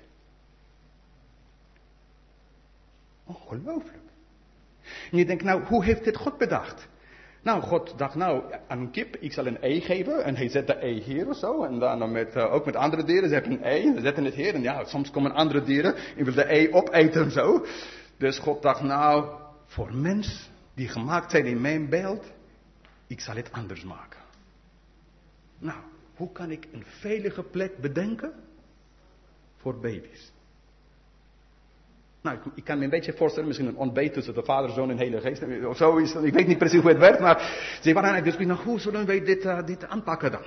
Ongelooflijk. En je denkt, nou, hoe heeft dit God bedacht? Nou, God dacht, nou, aan een kip, ik zal een ei geven. En hij zet de ei hier of zo. En dan ook met andere dieren, ze hebben een ei, ze zetten het hier. En ja, soms komen andere dieren en willen de ei opeten en zo. Dus God dacht, nou, voor mens die gemaakt zijn in mijn beeld, ik zal het anders maken. Nou, hoe kan ik een veilige plek bedenken voor baby's? Nou, ik kan me een beetje voorstellen, misschien een ontbijt tussen de Vader, Zoon en Heilige Geest. Of zo is, ik weet niet precies hoe het werkt, maar ze waren eigenlijk dus, nou, hoe zullen wij dit aanpakken dan?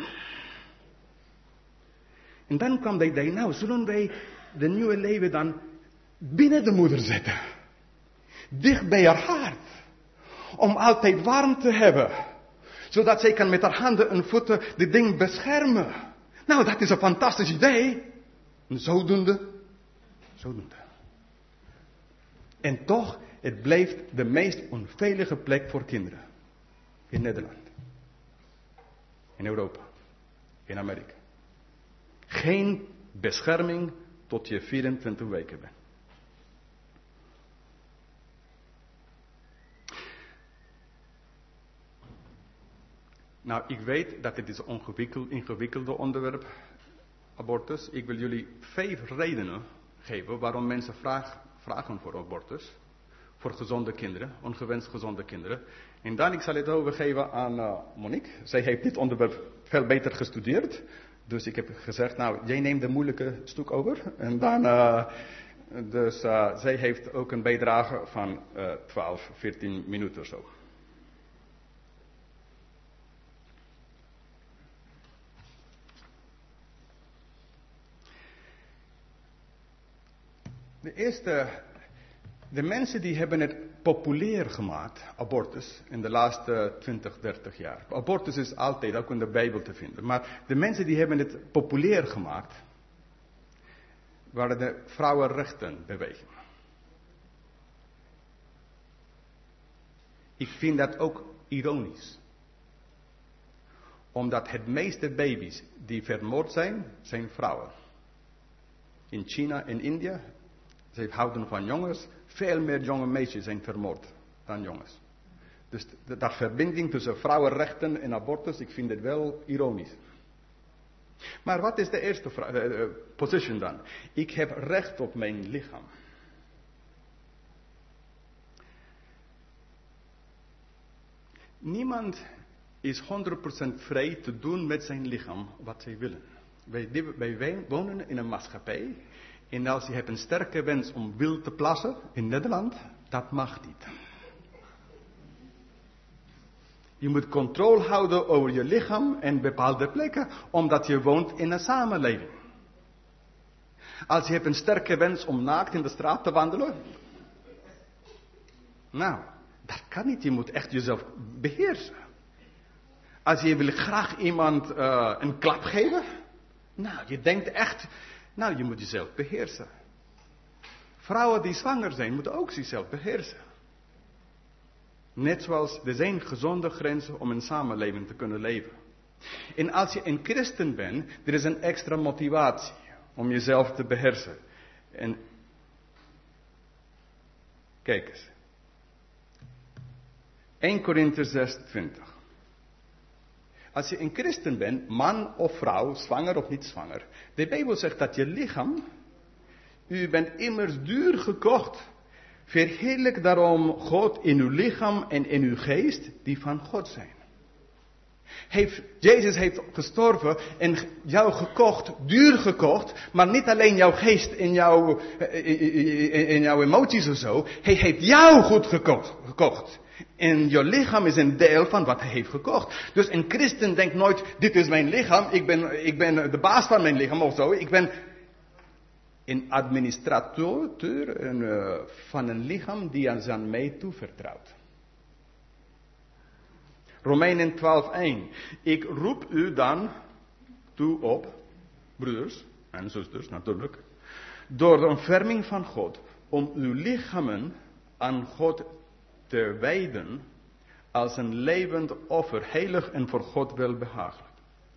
En dan kwam de idee, nou, zullen wij de nieuwe leven dan binnen de moeder zetten? Dicht bij haar hart. Om altijd warm te hebben. Zodat zij kan met haar handen en voeten dit ding beschermen. Nou, dat is een fantastisch idee. En zodoende. En toch, het blijft de meest onveilige plek voor kinderen. In Nederland. In Europa. In Amerika. Geen bescherming tot je 24 weken bent. Nou, ik weet dat het is een ingewikkelde onderwerp, abortus. Ik wil jullie 5 redenen geven waarom mensen vragen voor abortus. Voor gezonde kinderen, ongewenst gezonde kinderen. En dan ik zal het overgeven aan Monique. Zij heeft dit onderwerp veel beter gestudeerd. Dus ik heb gezegd, nou, jij neemt de moeilijke stuk over. En dan, zij heeft ook een bijdrage van 12, 14 minuten of zo. De mensen die hebben het populair gemaakt, abortus, in de laatste 20, 30 jaar. Abortus is altijd ook in de Bijbel te vinden. Maar de mensen die hebben het populair gemaakt, waren de vrouwenrechtenbeweging. Ik vind dat ook ironisch. Omdat het meeste baby's die vermoord zijn, zijn vrouwen. In China en India, ze houden van jongens, veel meer jonge meisjes zijn vermoord dan jongens. Dus dat verbinding tussen vrouwenrechten en abortus, ik vind het wel ironisch. Maar wat is de eerste position dan? Ik heb recht op mijn lichaam. Niemand is 100% vrij te doen met zijn lichaam wat zij willen. Wij wonen in een maatschappij. En als je hebt een sterke wens om wild te plassen in Nederland, dat mag niet. Je moet controle houden over je lichaam en bepaalde plekken, omdat je woont in een samenleving. Als je hebt een sterke wens om naakt in de straat te wandelen, nou, dat kan niet. Je moet echt jezelf beheersen. Als je wil graag iemand een klap geven, nou, je denkt echt, nou, je moet jezelf beheersen. Vrouwen die zwanger zijn, moeten ook zichzelf beheersen. Net zoals er zijn gezonde grenzen om in samenleving te kunnen leven. En als je een christen bent, er is een extra motivatie om jezelf te beheersen. En kijk eens. 1 Korinther 6:20. Als je een christen bent, man of vrouw, zwanger of niet zwanger. De Bijbel zegt dat je lichaam, u bent immers duur gekocht. Verheerlijk daarom God in uw lichaam en in uw geest, die van God zijn. Jezus heeft gestorven en jou gekocht, duur gekocht, maar niet alleen jouw geest en jouw emoties of zo. Hij heeft jou goed gekocht. En je lichaam is een deel van wat hij heeft gekocht. Dus een christen denkt nooit, dit is mijn lichaam, ik ben de baas van mijn lichaam of zo. Ik ben een administrateur van een lichaam die aan mij toevertrouwt. Romeinen 12:1. Ik roep u dan toe op, broeders en zusters natuurlijk, door de ontferming van God, om uw lichamen aan God te wijden als een levend offer, heilig en voor God welbehaaglijk.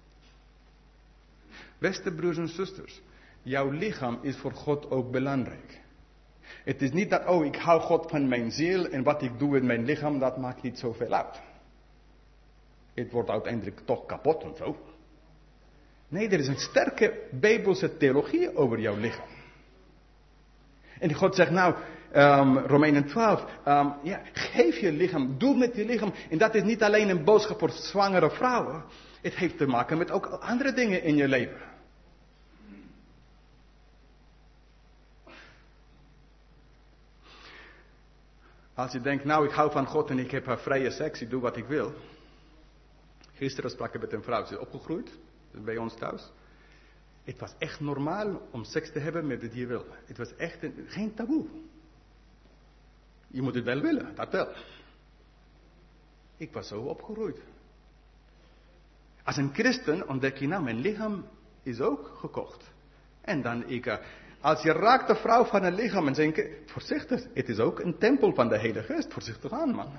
Beste broers en zusters, jouw lichaam is voor God ook belangrijk. Het is niet dat, ik hou God van mijn ziel en wat ik doe in mijn lichaam, dat maakt niet zoveel uit. Het wordt uiteindelijk toch kapot en zo. Nee, er is een sterke Bijbelse theologie over jouw lichaam. En God zegt Romeinen 12, geef je lichaam, doe met je lichaam. En dat is niet alleen een boodschap voor zwangere vrouwen. Het heeft te maken met ook andere dingen in je leven. Als je denkt, ik hou van God en ik heb vrije seks, ik doe wat ik wil. Gisteren sprak ik met een vrouw, ze is opgegroeid, bij ons thuis. Het was echt normaal om seks te hebben met wie je wil. Het was echt geen taboe. Je moet het wel willen, dat wel. Ik was zo opgegroeid. Als een christen ontdek je, mijn lichaam is ook gekocht. En dan als je raakt de vrouw van een lichaam en zegt, voorzichtig, het is ook een tempel van de Heilige Geest, voorzichtig aan, man.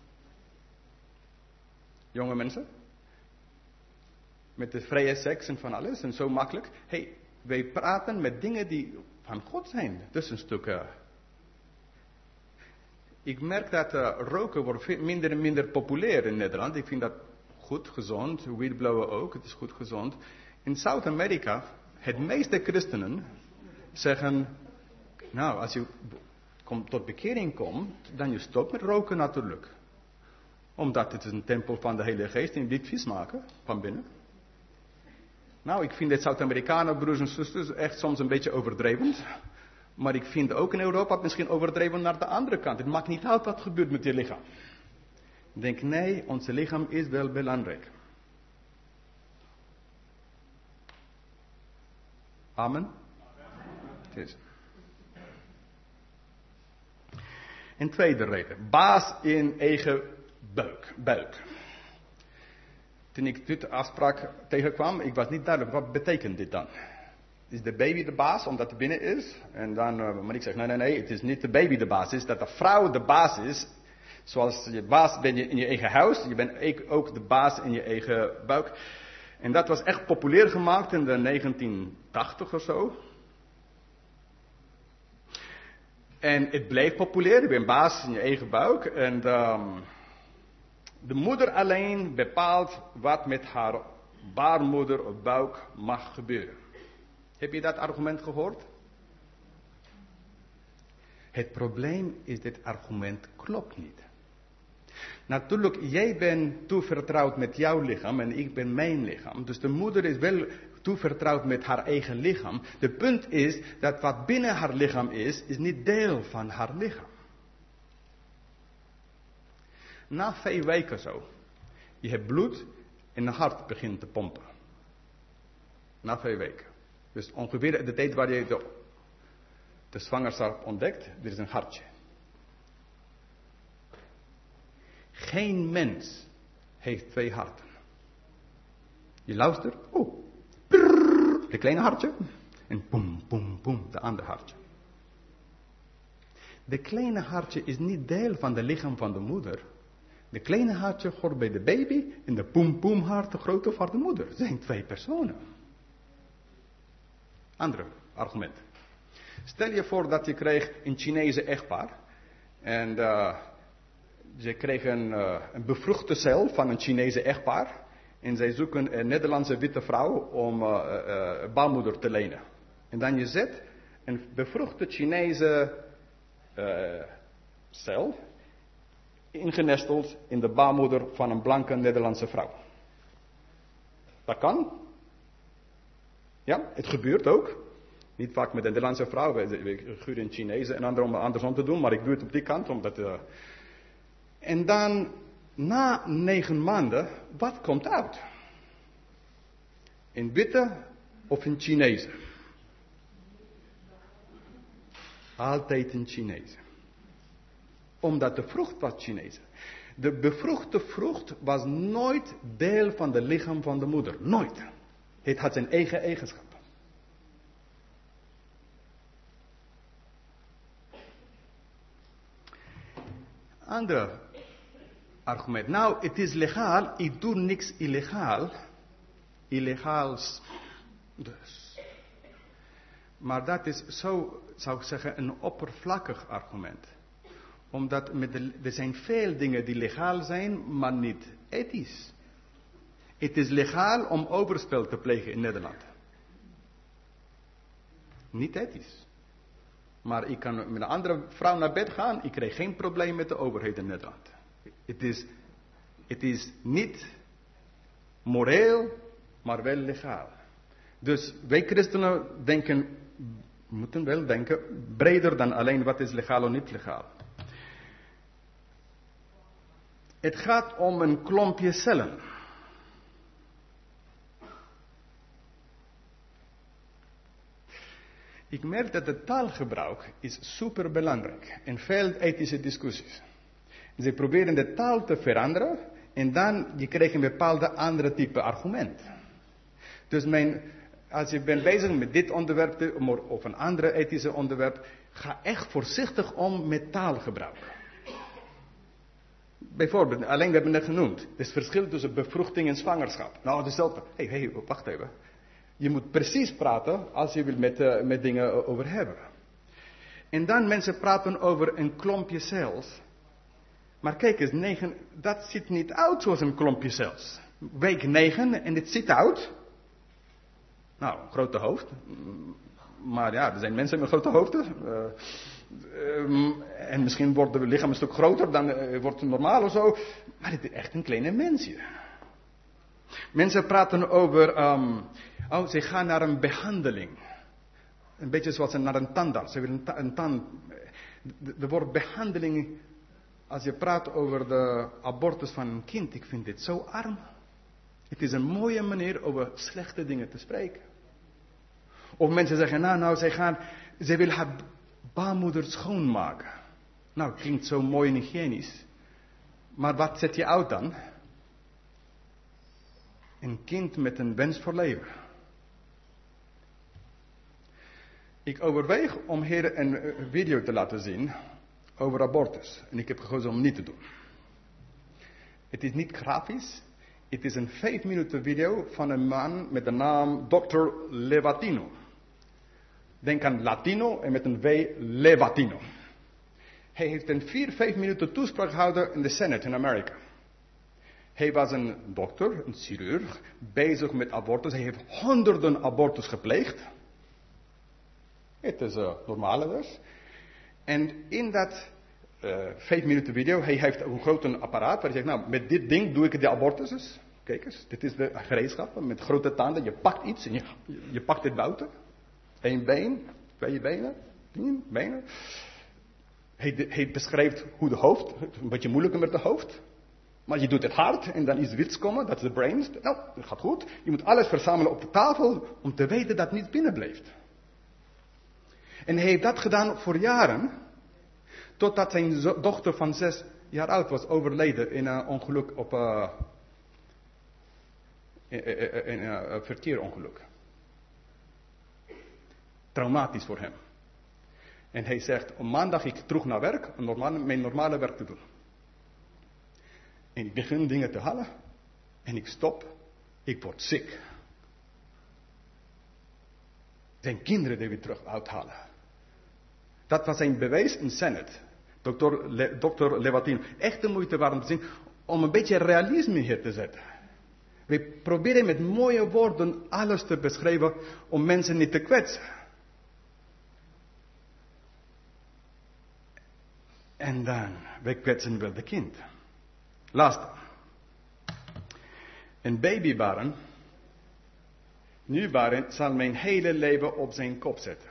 Jonge mensen, met de vrije seks en van alles en zo makkelijk. Wij praten met dingen die van God zijn. Dus een stuk. Ik merk dat roken wordt minder en minder populair in Nederland. Ik vind dat goed, gezond. Weedblowen ook, het is goed gezond. In Zuid-Amerika, het meeste christenen zeggen, als je tot bekering komt, dan je stopt met roken natuurlijk. Omdat het is een tempel van de Heilige Geest en je niet vies maken van binnen. Ik vind het Zuid-Amerikanen, broers en zusters, echt soms een beetje overdreven. Maar ik vind ook in Europa misschien overdreven naar de andere kant. Het maakt niet uit wat gebeurt met je lichaam. Ik denk, nee, ons lichaam is wel belangrijk. Amen. Het is. Een tweede reden. Baas in eigen buik. Toen ik dit afspraak tegenkwam, ik was niet duidelijk, wat betekent dit dan? Is de baby de baas, omdat hij binnen is? En dan, maar ik zeg, nee, het is niet de baby de baas, het is dat de vrouw de baas is. Zoals je baas ben je in je eigen huis, je bent ook de baas in je eigen buik. En dat was echt populair gemaakt in de 1980 of zo. En het bleef populair, je bent baas in je eigen buik. En de moeder alleen bepaalt wat met haar baarmoeder of buik mag gebeuren. Heb je dat argument gehoord? Het probleem is, dit argument klopt niet. Natuurlijk, jij bent toevertrouwd met jouw lichaam en ik ben mijn lichaam. Dus de moeder is wel toevertrouwd met haar eigen lichaam. De punt is dat wat binnen haar lichaam is niet deel van haar lichaam. Na 5 weken zo, je hebt bloed en het hart begint te pompen. Na 5 weken. Dus ongeveer de tijd waar je de zwangerschap ontdekt, er is een hartje. Geen mens heeft 2 harten. Je luistert, prrr, de kleine hartje, en boem, boem, boem, de andere hartje. De kleine hartje is niet deel van het lichaam van de moeder. De kleine hartje hoort bij de baby en de boem, boem hart, de grote van de moeder. Het zijn 2 personen. Andere argument. Stel je voor dat je kreeg een Chinese echtpaar. En ze kregen een bevruchte cel van een Chinese echtpaar. En zij zoeken een Nederlandse witte vrouw om baarmoeder te lenen. En dan je zet een bevruchte Chinese cel ingenesteld in de baarmoeder van een blanke Nederlandse vrouw. Dat kan. Ja, het gebeurt ook. Niet vaak met een Nederlandse vrouw, we guren een Chinese en anderen om andersom te doen, maar ik doe het op die kant. En dan, na 9 maanden, wat komt uit? Een witte of een Chinese? Altijd een Chinese. Omdat de vrucht was Chinese. De bevruchte vrucht was nooit deel van het lichaam van de moeder. Nooit. Het had zijn eigen eigenschappen. Ander argument. Nou, het is legaal. Ik doe niks illegaals. Dus. Maar dat is zo, zou ik zeggen, een oppervlakkig argument. Omdat er zijn veel dingen die legaal zijn, maar niet ethisch. Het is legaal om overspel te plegen in Nederland. Niet ethisch. Maar ik kan met een andere vrouw naar bed gaan, ik krijg geen probleem met de overheid in Nederland. Het is niet moreel, maar wel legaal. Dus wij christenen moeten wel denken, breder dan alleen wat is legaal of niet legaal. Het gaat om een klompje cellen. Ik merk dat het taalgebruik is superbelangrijk in veel ethische discussies. Ze proberen de taal te veranderen en dan je krijgt een bepaalde andere type argument. Dus als je bent bezig met dit onderwerp of een andere ethische onderwerp, ga echt voorzichtig om met taalgebruik. Bijvoorbeeld, alleen we hebben het genoemd. Het is het verschil tussen bevruchting en zwangerschap. Nou, dezelfde. Hey, wacht even. Je moet precies praten als je wil met dingen over hebben. En dan mensen praten over een klompje cels. Maar kijk eens, dat ziet niet uit zoals een klompje cels. Week 9 en het ziet uit. Nou, een grote hoofd. Maar ja, er zijn mensen met grote hoofden. En misschien wordt het lichaam een stuk groter, dan wordt het normaal of zo. Maar het is echt een kleine mensje. Mensen praten over, ze gaan naar een behandeling. Een beetje zoals naar een tandarts. Ze willen een tand. Er wordt behandeling, als je praat over de abortus van een kind, ik vind dit zo arm. Het is een mooie manier over slechte dingen te spreken. Of mensen zeggen, ze wil haar baarmoeder schoonmaken. Nou, klinkt zo mooi en hygiënisch. Maar wat zet je uit dan? Een kind met een wens voor leven. Ik overweeg om hier een video te laten zien over abortus. En ik heb gekozen om niet te doen. Het is niet grafisch. Het is een 5 minuten video van een man met de naam Dr. Levatino. Denk aan Latino en met een W, Levatino. Hij heeft een 4-5 minuten toespraak gehouden in de Senate in Amerika. Hij was een dokter, een chirurg, bezig met abortus. Hij heeft honderden abortus gepleegd. Het is normale dus. En in dat 5 minuten video, hij heeft een groot apparaat waar hij zegt, nou, met dit ding doe ik de abortuses. Kijk eens, dit is de gereedschappen met grote tanden. Je pakt iets en je pakt het buiten. 1 been, 2 benen, 10 benen. Hij beschrijft hoe de hoofd, een beetje moeilijker met de hoofd. Maar je doet het hard en dan is wits komen, dat is de brains. Nou, dat gaat goed. Je moet alles verzamelen op de tafel om te weten dat niets binnenblijft. En hij heeft dat gedaan voor jaren. Totdat zijn dochter van 6 jaar oud was overleden in een ongeluk op een verkeerongeluk. Traumatisch voor hem. En hij zegt, op maandag ik terug naar werk, mijn normale werk te doen. En ik begin dingen te halen. En ik stop. Ik word ziek. Zijn kinderen die weer terug uithalen. Dat was zijn bewijs in Senate. Dr. Levatino. Echt de moeite waard om te zien. Om een beetje realisme hier te zetten. We proberen met mooie woorden alles te beschrijven. Om mensen niet te kwetsen. En dan, wij kwetsen wel de kind. Laatste. Een babybaren Nu, Barend zal mijn hele leven op zijn kop zetten.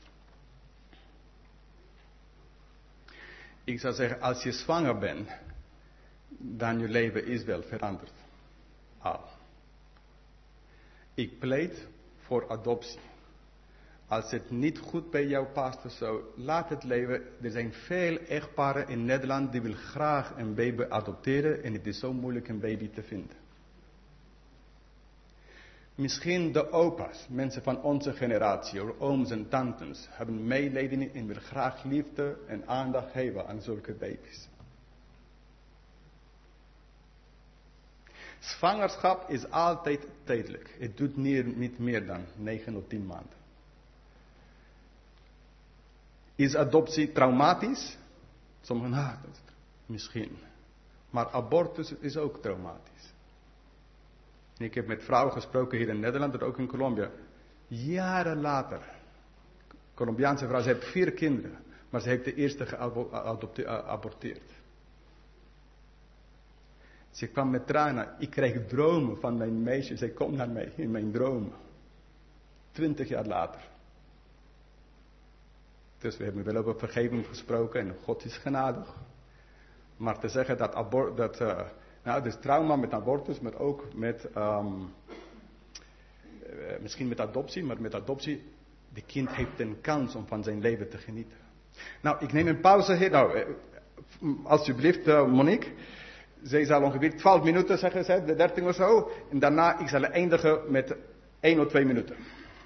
Ik zou zeggen, als je zwanger bent, dan je leven is wel veranderd. Al. Ik pleit voor adoptie. Als het niet goed bij jou past of zo, laat het leven. Er zijn veel echtparen in Nederland die willen graag een baby adopteren en het is zo moeilijk een baby te vinden. Misschien de opa's, mensen van onze generatie, ooms en tantes, hebben medelijden en willen graag liefde en aandacht geven aan zulke baby's. Zwangerschap is altijd tijdelijk. Het duurt niet meer dan 9 of 10 maanden. Is adoptie traumatisch? Sommigen, misschien. Maar abortus is ook traumatisch. Ik heb met vrouwen gesproken hier in Nederland en ook in Colombia. Jaren later. Colombiaanse vrouw, ze heeft 4 kinderen. Maar ze heeft de eerste geaborteerd. Ze kwam met tranen. Ik kreeg dromen van mijn meisje. Zij komt naar mij in mijn dromen. 20 jaar later. Dus we hebben wel over vergeving gesproken en God is genadig. Maar te zeggen dat dus trauma met abortus, maar ook met, misschien met adoptie, maar met adoptie, de kind heeft een kans om van zijn leven te genieten. Nou, ik neem een pauze hier. Nou, alsjeblieft, Monique. Zij zal ongeveer 12 minuten zeggen, de 13 of zo. En daarna, ik zal eindigen met 1 of 2 minuten.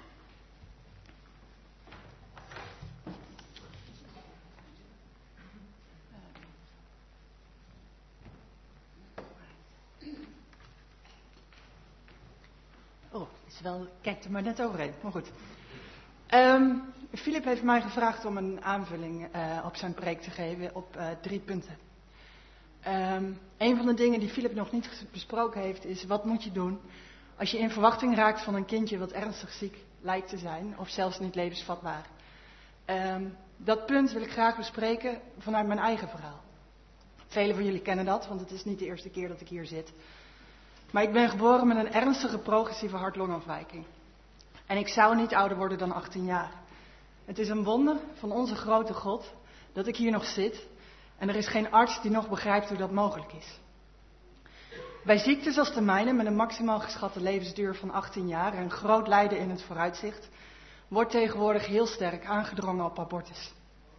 Kijk er maar net overheen, maar goed. Philip heeft mij gevraagd om een aanvulling op zijn preek te geven op 3 punten. Een van de dingen die Philip nog niet besproken heeft is, wat moet je doen als je in verwachting raakt van een kindje wat ernstig ziek lijkt te zijn, of zelfs niet levensvatbaar. Dat punt wil ik graag bespreken vanuit mijn eigen verhaal. Velen van jullie kennen dat, want het is niet de eerste keer dat ik hier zit. Maar ik ben geboren met een ernstige progressieve hart-longafwijking. En ik zou niet ouder worden dan 18 jaar. Het is een wonder van onze grote God dat ik hier nog zit. En er is geen arts die nog begrijpt hoe dat mogelijk is. Bij ziektes als de mijne, met een maximaal geschatte levensduur van 18 jaar en groot lijden in het vooruitzicht, wordt tegenwoordig heel sterk aangedrongen op abortus.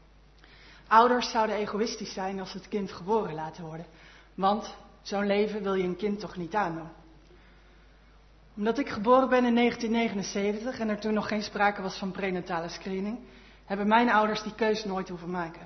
Ouders zouden egoïstisch zijn als ze het kind geboren laten worden. Want zo'n leven wil je een kind toch niet aandoen. Omdat ik geboren ben in 1979 en er toen nog geen sprake was van prenatale screening, hebben mijn ouders die keus nooit hoeven maken.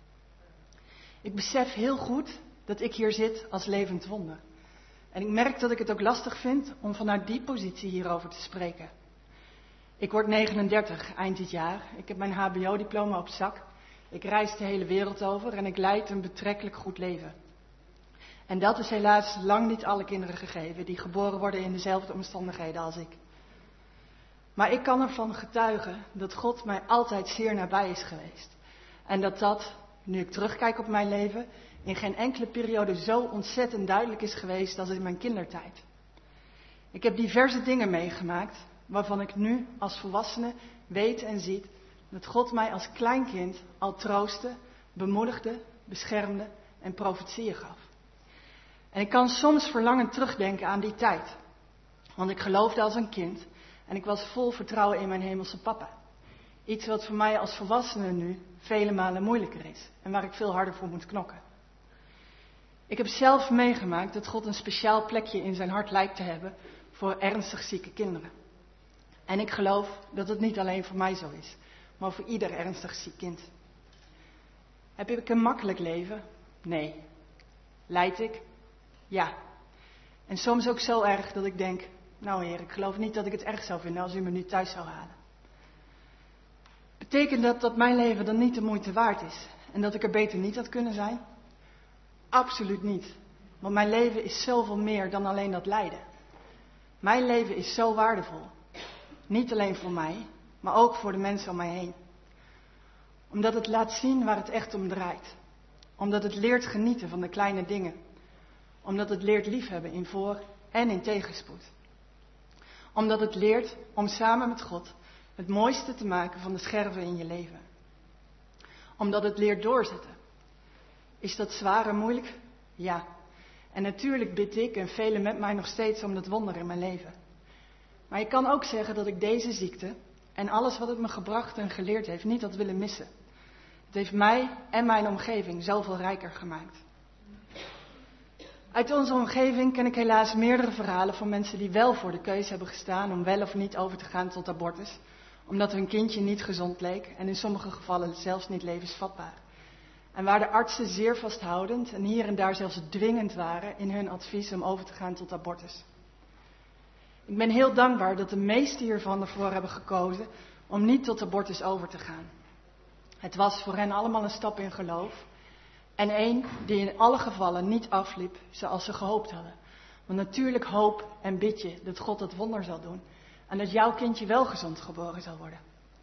Ik besef heel goed dat ik hier zit als levend wonder. En ik merk dat ik het ook lastig vind om vanuit die positie hierover te spreken. Ik word 39 eind dit jaar. Ik heb mijn HBO-diploma op zak. Ik reis de hele wereld over en ik leid een betrekkelijk goed leven. En dat is helaas lang niet alle kinderen gegeven die geboren worden in dezelfde omstandigheden als ik. Maar ik kan ervan getuigen dat God mij altijd zeer nabij is geweest. En dat, nu ik terugkijk op mijn leven, in geen enkele periode zo ontzettend duidelijk is geweest als in mijn kindertijd. Ik heb diverse dingen meegemaakt waarvan ik nu als volwassene weet en ziet dat God mij als klein kind al troostte, bemoedigde, beschermde en profetieën gaf. En ik kan soms verlangend terugdenken aan die tijd. Want ik geloofde als een kind en ik was vol vertrouwen in mijn hemelse papa. Iets wat voor mij als volwassene nu vele malen moeilijker is en waar ik veel harder voor moet knokken. Ik heb zelf meegemaakt dat God een speciaal plekje in zijn hart lijkt te hebben voor ernstig zieke kinderen. En ik geloof dat het niet alleen voor mij zo is, maar voor ieder ernstig ziek kind. Heb ik een makkelijk leven? Nee. Lijd ik? Ja. En soms ook zo erg dat ik denk, nou Heer, ik geloof niet dat ik het erg zou vinden als u me nu thuis zou halen. Betekent dat dat mijn leven dan niet de moeite waard is en dat ik er beter niet had kunnen zijn? Absoluut niet. Want mijn leven is zoveel meer dan alleen dat lijden. Mijn leven is zo waardevol. Niet alleen voor mij, maar ook voor de mensen om mij heen. Omdat het laat zien waar het echt om draait. Omdat het leert genieten van de kleine dingen. Omdat het leert liefhebben in voor- en in tegenspoed. Omdat het leert om samen met God het mooiste te maken van de scherven in je leven. Omdat het leert doorzetten. Is dat zwaar en moeilijk? Ja. En natuurlijk bid ik en velen met mij nog steeds om dat wonder in mijn leven. Maar je kan ook zeggen dat ik deze ziekte en alles wat het me gebracht en geleerd heeft niet had willen missen. Het heeft mij en mijn omgeving zoveel rijker gemaakt. Uit onze omgeving ken ik helaas meerdere verhalen van mensen die wel voor de keuze hebben gestaan om wel of niet over te gaan tot abortus, omdat hun kindje niet gezond leek en in sommige gevallen zelfs niet levensvatbaar. En waar de artsen zeer vasthoudend en hier en daar zelfs dwingend waren in hun advies om over te gaan tot abortus. Ik ben heel dankbaar dat de meesten hiervan ervoor hebben gekozen om niet tot abortus over te gaan. Het was voor hen allemaal een stap in geloof. En één die in alle gevallen niet afliep zoals ze gehoopt hadden. Want natuurlijk hoop en bid je dat God dat wonder zal doen. En dat jouw kindje wel gezond geboren zal worden.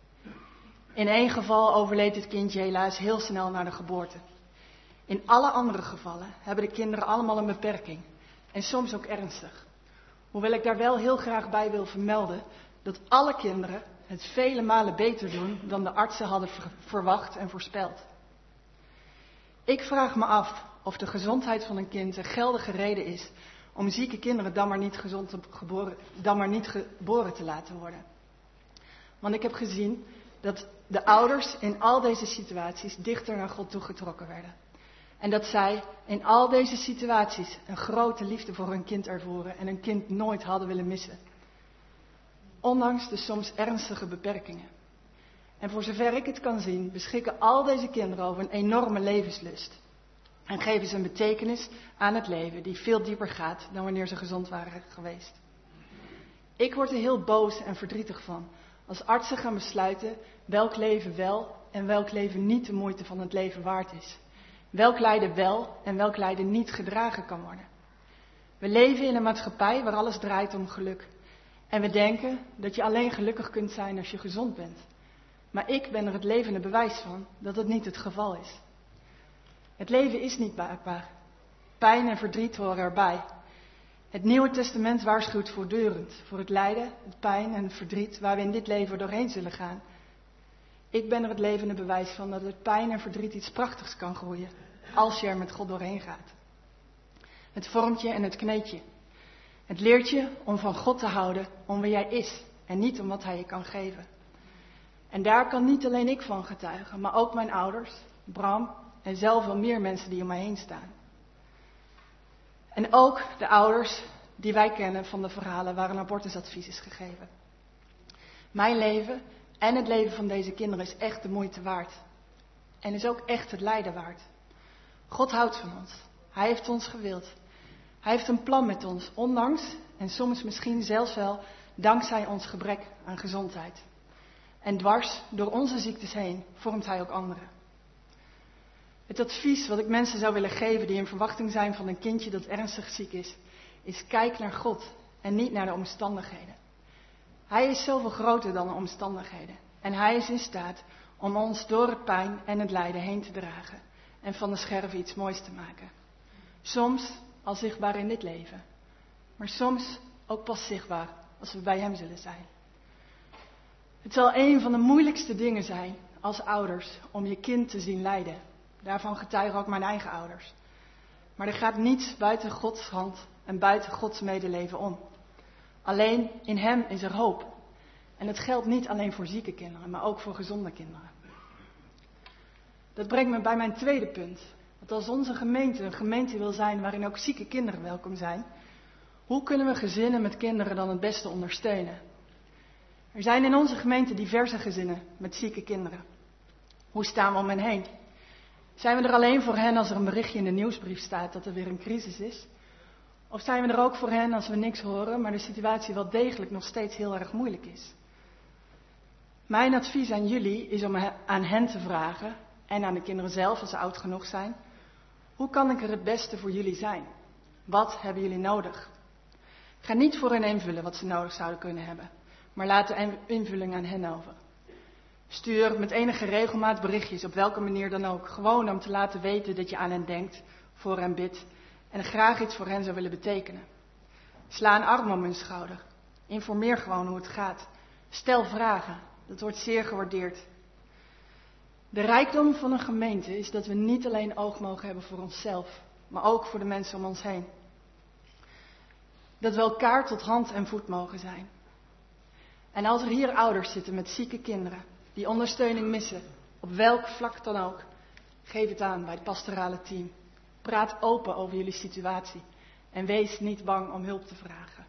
In één geval overleed het kindje helaas heel snel na de geboorte. In alle andere gevallen hebben de kinderen allemaal een beperking. En soms ook ernstig. Hoewel ik daar wel heel graag bij wil vermelden dat alle kinderen het vele malen beter doen dan de artsen hadden verwacht en voorspeld. Ik vraag me af of de gezondheid van een kind een geldige reden is om zieke kinderen dan maar niet geboren te laten worden. Want ik heb gezien dat de ouders in al deze situaties dichter naar God toegetrokken werden. En dat zij in al deze situaties een grote liefde voor hun kind ervoeren en hun kind nooit hadden willen missen. Ondanks de soms ernstige beperkingen. En voor zover ik het kan zien, beschikken al deze kinderen over een enorme levenslust. En geven ze een betekenis aan het leven die veel dieper gaat dan wanneer ze gezond waren geweest. Ik word er heel boos en verdrietig van als artsen gaan besluiten welk leven wel en welk leven niet de moeite van het leven waard is. Welk lijden wel en welk lijden niet gedragen kan worden. We leven in een maatschappij waar alles draait om geluk. En we denken dat je alleen gelukkig kunt zijn als je gezond bent. Maar ik ben er het levende bewijs van dat het niet het geval is. Het leven is niet maakbaar. Pijn en verdriet horen erbij. Het Nieuwe Testament waarschuwt voortdurend voor het lijden, het pijn en het verdriet waar we in dit leven doorheen zullen gaan. Ik ben er het levende bewijs van dat het pijn en verdriet iets prachtigs kan groeien als je er met God doorheen gaat. Het vormt je en het kneedt je. Het leert je om van God te houden om wie Hij is en niet om wat Hij je kan geven. En daar kan niet alleen ik van getuigen, maar ook mijn ouders, Bram en zelf wel meer mensen die om mij heen staan. En ook de ouders die wij kennen van de verhalen waar een abortusadvies is gegeven. Mijn leven en het leven van deze kinderen is echt de moeite waard. En is ook echt het lijden waard. God houdt van ons. Hij heeft ons gewild. Hij heeft een plan met ons, ondanks en soms misschien zelfs wel dankzij ons gebrek aan gezondheid. En dwars door onze ziektes heen vormt Hij ook anderen. Het advies wat ik mensen zou willen geven die in verwachting zijn van een kindje dat ernstig ziek is kijk naar God en niet naar de omstandigheden. Hij is zoveel groter dan de omstandigheden. En Hij is in staat om ons door het pijn en het lijden heen te dragen en van de scherven iets moois te maken. Soms al zichtbaar in dit leven, maar soms ook pas zichtbaar als we bij Hem zullen zijn. Het zal een van de moeilijkste dingen zijn als ouders om je kind te zien lijden. Daarvan getuigen ook mijn eigen ouders. Maar er gaat niets buiten Gods hand en buiten Gods medeleven om. Alleen in Hem is er hoop. En het geldt niet alleen voor zieke kinderen, maar ook voor gezonde kinderen. Dat brengt me bij mijn tweede punt. Want als onze gemeente een gemeente wil zijn waarin ook zieke kinderen welkom zijn, hoe kunnen we gezinnen met kinderen dan het beste ondersteunen? Er zijn in onze gemeente diverse gezinnen met zieke kinderen. Hoe staan we om hen heen? Zijn we er alleen voor hen als er een berichtje in de nieuwsbrief staat dat er weer een crisis is? Of zijn we er ook voor hen als we niks horen, maar de situatie wel degelijk nog steeds heel erg moeilijk is? Mijn advies aan jullie is om aan hen te vragen, en aan de kinderen zelf als ze oud genoeg zijn, hoe kan ik er het beste voor jullie zijn? Wat hebben jullie nodig? Ga niet voor hen invullen wat ze nodig zouden kunnen hebben, maar laat de invulling aan hen over. Stuur met enige regelmaat berichtjes, op welke manier dan ook, gewoon om te laten weten dat je aan hen denkt, voor hen bidt en graag iets voor hen zou willen betekenen. Sla een arm om hun schouder. Informeer gewoon hoe het gaat. Stel vragen. Dat wordt zeer gewaardeerd. De rijkdom van een gemeente is dat we niet alleen oog mogen hebben voor onszelf, maar ook voor de mensen om ons heen. Dat we elkaar tot hand en voet mogen zijn. En als er hier ouders zitten met zieke kinderen, die ondersteuning missen, op welk vlak dan ook, geef het aan bij het pastorale team. Praat open over jullie situatie en wees niet bang om hulp te vragen.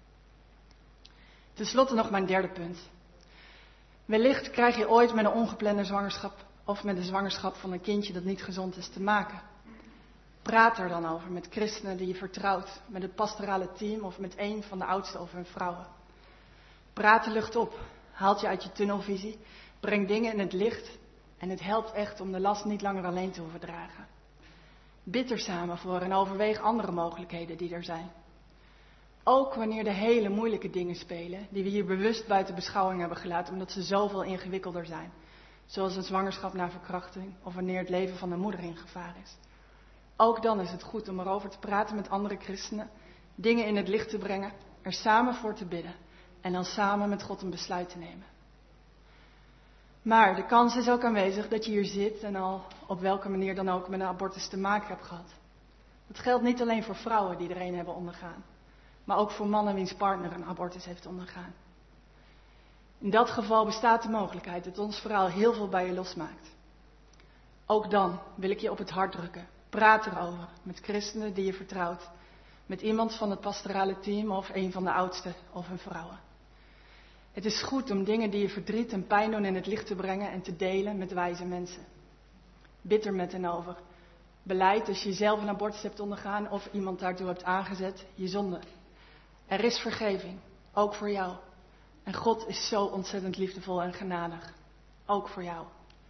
Ten slotte nog mijn derde punt. Wellicht krijg je ooit met een ongeplande zwangerschap of met de zwangerschap van een kindje dat niet gezond is te maken. Praat er dan over met christenen die je vertrouwt, met het pastorale team of met een van de oudsten of hun vrouwen. Praat de lucht op, haalt je uit je tunnelvisie, breng dingen in het licht en het helpt echt om de last niet langer alleen te hoeven dragen. Bid er samen voor en overweeg andere mogelijkheden die er zijn. Ook wanneer de hele moeilijke dingen spelen, die we hier bewust buiten beschouwing hebben gelaten, omdat ze zoveel ingewikkelder zijn. Zoals een zwangerschap na verkrachting of wanneer het leven van de moeder in gevaar is. Ook dan is het goed om erover te praten met andere christenen, dingen in het licht te brengen, er samen voor te bidden en dan samen met God een besluit te nemen. Maar de kans is ook aanwezig dat je hier zit en al op welke manier dan ook met een abortus te maken hebt gehad. Dat geldt niet alleen voor vrouwen die er een hebben ondergaan, maar ook voor mannen wiens partner een abortus heeft ondergaan. In dat geval bestaat de mogelijkheid dat ons verhaal heel veel bij je losmaakt. Ook dan wil ik je op het hart drukken. Praat erover met christenen die je vertrouwt, met iemand van het pastorale team of een van de oudsten of hun vrouwen. Het is goed om dingen die je verdriet en pijn doen in het licht te brengen en te delen met wijze mensen. Bid er met hen over. Beleid als je zelf een abortus hebt ondergaan of iemand daartoe hebt aangezet, je zonde. Er is vergeving, ook voor jou. En God is zo ontzettend liefdevol en genadig, ook voor jou.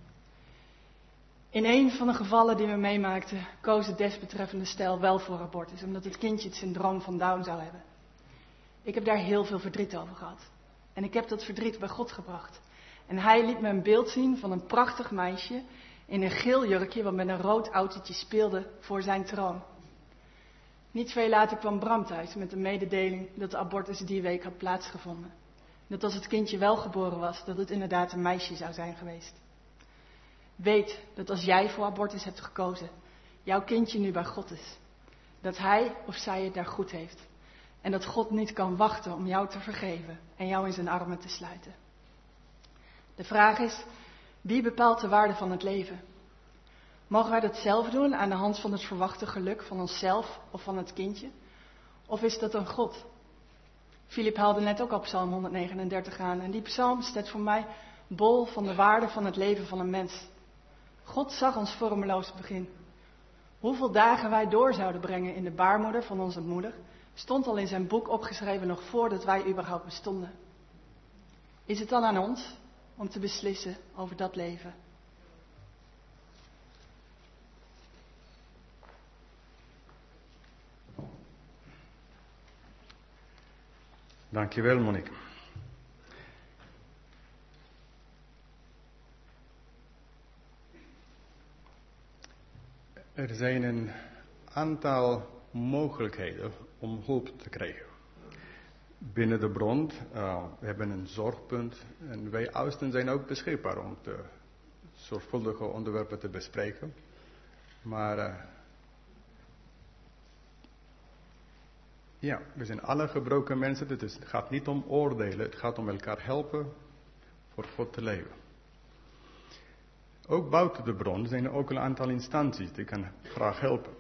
In een van de gevallen die we meemaakten, koos het desbetreffende stel wel voor abortus, omdat het kindje het syndroom van Down zou hebben. Ik heb daar heel veel verdriet over gehad. En ik heb dat verdriet bij God gebracht. En hij liet me een beeld zien van een prachtig meisje in een geel jurkje wat met een rood autootje speelde voor zijn troon. Niet veel later kwam Bram thuis met de mededeling dat de abortus die week had plaatsgevonden. Dat als het kindje wel geboren was, dat het inderdaad een meisje zou zijn geweest. Weet dat als jij voor abortus hebt gekozen, jouw kindje nu bij God is. Dat hij of zij het daar goed heeft. En dat God niet kan wachten om jou te vergeven en jou in zijn armen te sluiten. De vraag is, wie bepaalt de waarde van het leven? Mogen wij dat zelf doen aan de hand van het verwachte geluk van onszelf of van het kindje? Of is dat een God? Filip haalde net ook al Psalm 139 aan. En die psalm staat voor mij bol van de waarde van het leven van een mens. God zag ons vormeloos begin. Hoeveel dagen wij door zouden brengen in de baarmoeder van onze moeder, stond al in zijn boek opgeschreven nog voordat wij überhaupt bestonden. Is het dan aan ons om te beslissen over dat leven? Dankjewel, Monique. Er zijn een aantal mogelijkheden om hulp te krijgen. Binnen de bron, we hebben een zorgpunt en wij oudsten zijn ook beschikbaar om de zorgvuldige onderwerpen te bespreken. Maar ja, we zijn alle gebroken mensen, dus het gaat niet om oordelen, het gaat om elkaar helpen voor God te leven. Ook buiten de bron zijn er ook een aantal instanties die kan graag helpen.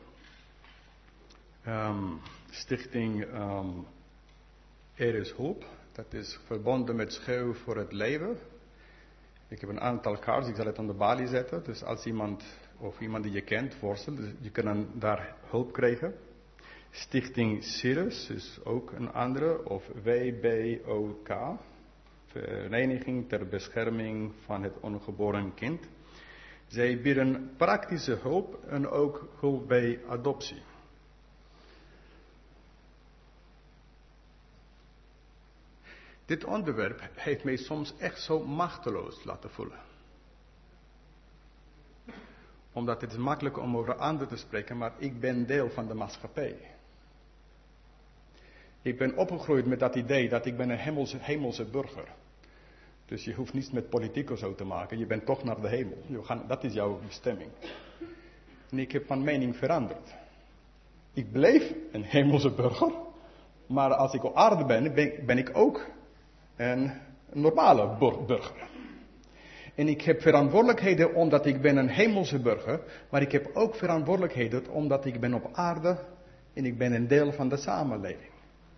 Stichting Er is Hoop, dat is verbonden met Schreeuw voor het Leven. Ik heb een aantal kaarten, ik zal het aan de balie zetten. Dus als iemand of iemand die je kent voorstelt, dus je kan dan daar hulp krijgen. Stichting Sirius is ook een andere, of WBOK, Vereniging ter Bescherming van het Ongeboren Kind. Zij bieden praktische hulp en ook hulp bij adoptie. Dit onderwerp heeft mij soms echt zo machteloos laten voelen. Omdat het is makkelijk om over anderen te spreken, maar ik ben deel van de maatschappij. Ik ben opgegroeid met dat idee dat ik ben een hemelse burger. Dus je hoeft niets met politiek of zo te maken. Je bent toch naar de hemel. Dat is jouw bestemming. En ik heb van mening veranderd. Ik bleef een hemelse burger. Maar als ik op aarde ben ik ook een normale burger. En ik heb verantwoordelijkheden omdat ik ben een hemelse burger. Maar ik heb ook verantwoordelijkheden omdat ik ben op aarde. En ik ben een deel van de samenleving.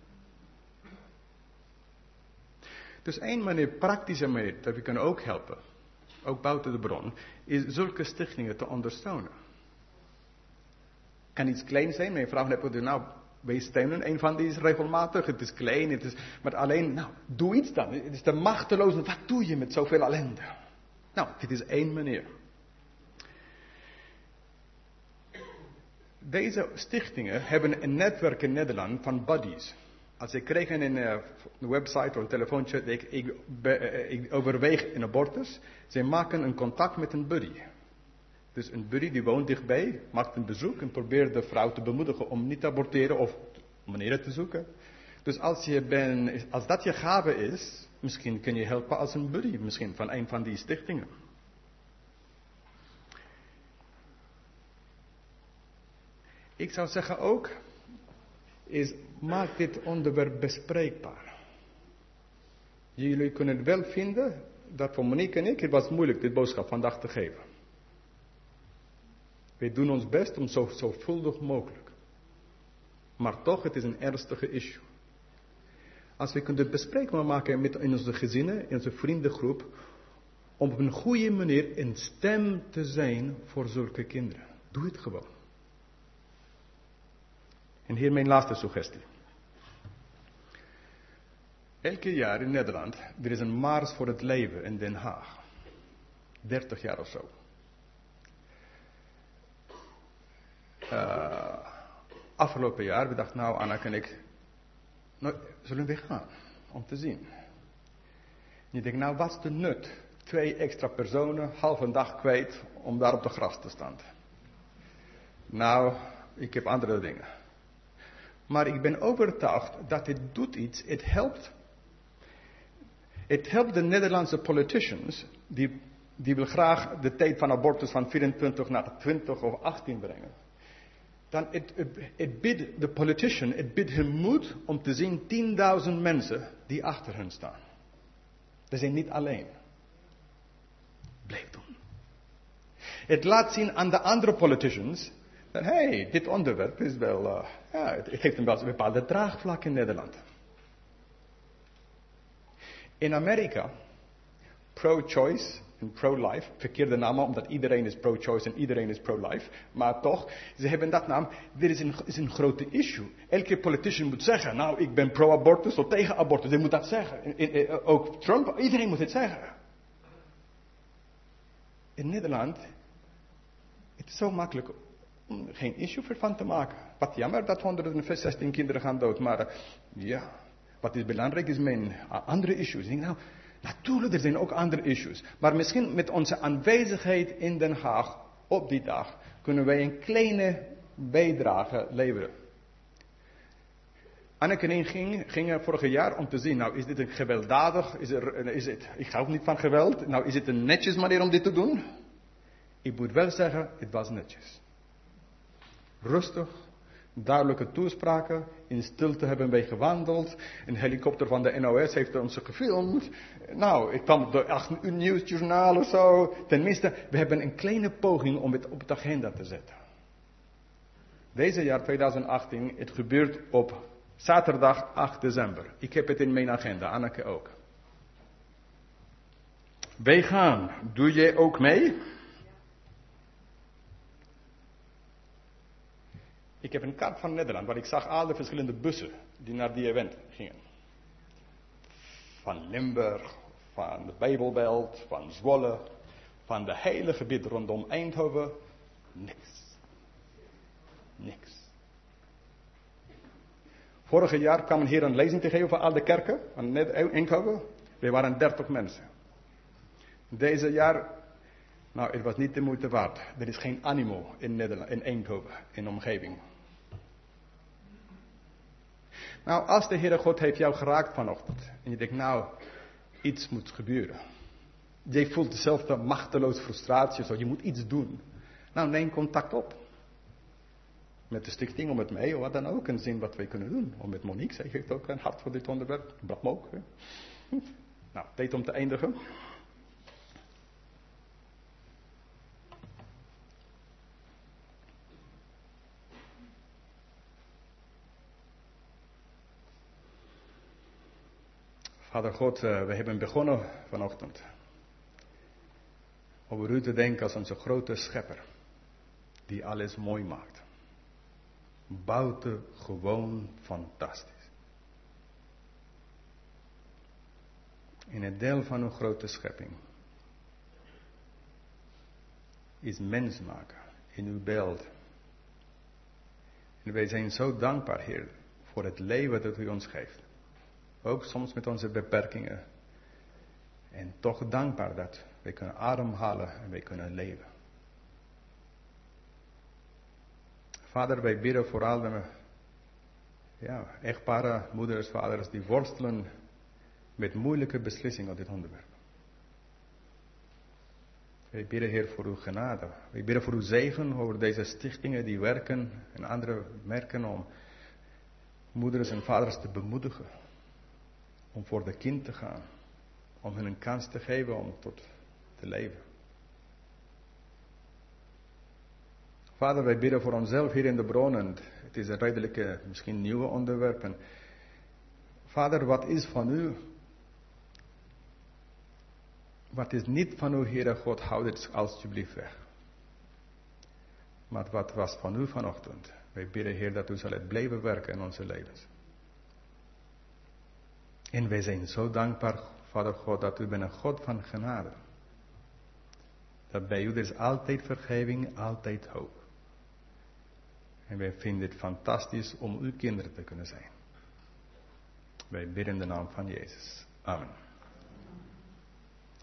Dus één manier, praktische manier, dat we kunnen ook helpen. Ook buiten de bron. Is zulke stichtingen te ondersteunen. Kan iets klein zijn. Mijn vrouw heeft gezegd, nou, wij steunen een van die is regelmatig. Het is klein, maar alleen, nou, doe iets dan. Het is te machteloos. Wat doe je met zoveel ellende? Nou, dit is één manier. Deze stichtingen hebben een netwerk in Nederland van buddies. Als ik kreeg een website of een telefoontje, ik overweeg een abortus. Ze maken een contact met een buddy. Dus een buddy die woont dichtbij, maakt een bezoek en probeert de vrouw te bemoedigen om niet te aborteren of manieren te zoeken. Dus als dat je gave is, misschien kun je helpen als een buddy, misschien van een van die stichtingen. Ik zou zeggen ook, maak dit onderwerp bespreekbaar. Jullie kunnen wel vinden dat voor Monique en ik, het was moeilijk dit boodschap vandaag te geven. Wij doen ons best om zo zorgvuldig mogelijk. Maar toch, het is een ernstige issue. Als we kunnen het bespreekbaar maken in onze gezinnen, in onze vriendengroep, om op een goede manier een stem te zijn voor zulke kinderen. Doe het gewoon. En hier mijn laatste suggestie. Elke jaar in Nederland, er is een Mars voor het Leven in Den Haag. 30 jaar of zo. Afgelopen jaar, we dachten nou, Anna en ik, zullen we gaan om te zien. En ik denk, nou, wat is de nut? 2 extra personen, half een dag kwijt om daar op de gras te staan. Nou, ik heb andere dingen. Maar ik ben overtuigd dat het doet iets, het helpt. Het helpt de Nederlandse politicians, die wil graag de tijd van abortus van 24 naar 20 of 18 brengen. Dan het biedt de politician, het biedt hem moed om te zien 10.000 mensen die achter hen staan. Ze zijn niet alleen. Blijf doen. Het laat zien aan de andere politicians, dat hey, dit onderwerp is wel, het heeft een bepaalde draagvlak in Nederland. In Amerika, pro-choice en pro-life, verkeerde namen, omdat iedereen is pro-choice en iedereen is pro-life. Maar toch, ze hebben dat naam, dit is een grote issue. Elke politician moet zeggen, nou, ik ben pro-abortus of tegen abortus. Hij moet dat zeggen. Ook Trump, iedereen moet het zeggen. In Nederland, het is zo makkelijk om geen issue van te maken. Wat jammer dat 116 kinderen gaan dood, maar ja, wat is belangrijk is mijn andere issues. Ik denk, nou, natuurlijk, er zijn ook andere issues. Maar misschien met onze aanwezigheid in Den Haag op die dag kunnen wij een kleine bijdrage leveren. Anneke en ik gingen vorig jaar om te zien, nou is dit een gewelddadig, ik hou niet van geweld, nou is het een netjes manier om dit te doen? Ik moet wel zeggen, het was netjes. Rustig, duidelijke toespraken, in stilte hebben wij gewandeld, een helikopter van de NOS heeft ons gefilmd. Nou, ik kwam op de 8 uur nieuwsjournaal of zo. Tenminste, we hebben een kleine poging om het op de agenda te zetten. Deze jaar 2018, het gebeurt op zaterdag 8 december. Ik heb het in mijn agenda, Anneke ook. Wij gaan. Doe jij ook mee? Ik heb een kaart van Nederland waar ik zag alle verschillende bussen die naar die event gingen. Van Limburg, van de Bijbelbelt, van Zwolle, van de hele gebied rondom Eindhoven. Niks. Vorig jaar kwam hier een lezing te geven voor al de kerken van Eindhoven. We waren 30 mensen. Deze jaar, nou, het was niet de moeite waard. Er is geen animo in Nederland, in Eindhoven, in de omgeving. Nou, als de Heere God heeft jou geraakt vanochtend. En je denkt, nou, iets moet gebeuren. Je voelt dezelfde machteloze frustratie, zo je moet iets doen. Nou, neem contact op. Met de stichting, of met mij, of wat dan ook. En zien wat wij kunnen doen. Of met Monique, zij heeft ook een hart voor dit onderwerp. Bram ook. Hè? Nou, tijd om te eindigen. Vader God, we hebben begonnen vanochtend. Over u te denken als onze grote schepper. Die alles mooi maakt. Buitengewoon fantastisch. En het deel van uw grote schepping is mens maken in uw beeld. En wij zijn zo dankbaar, Heer, voor het leven dat u ons geeft. Ook soms met onze beperkingen. En toch dankbaar dat wij kunnen ademhalen en wij kunnen leven. Vader, wij bidden voor alle echtparen, moeders, vaders die worstelen met moeilijke beslissingen op dit onderwerp. Wij bidden, Heer, voor uw genade. Wij bidden voor uw zegen over deze stichtingen die werken en andere merken om moeders en vaders te bemoedigen. Om voor de kind te gaan. Om hun een kans te geven om tot te leven. Vader, wij bidden voor onszelf hier in de bron. En het is een redelijke, misschien nieuwe onderwerp. En Vader, wat is van u? Wat is niet van u, Heere God, houd het alsjeblieft weg. Maar wat was van u vanochtend? Wij bidden, Heer, dat u zal het blijven werken in onze levens. En wij zijn zo dankbaar, Vader God, dat u bent een God van genade. Dat bij u er is altijd vergeving, altijd hoop. En wij vinden het fantastisch om uw kinderen te kunnen zijn. Wij bidden in de naam van Jezus. Amen.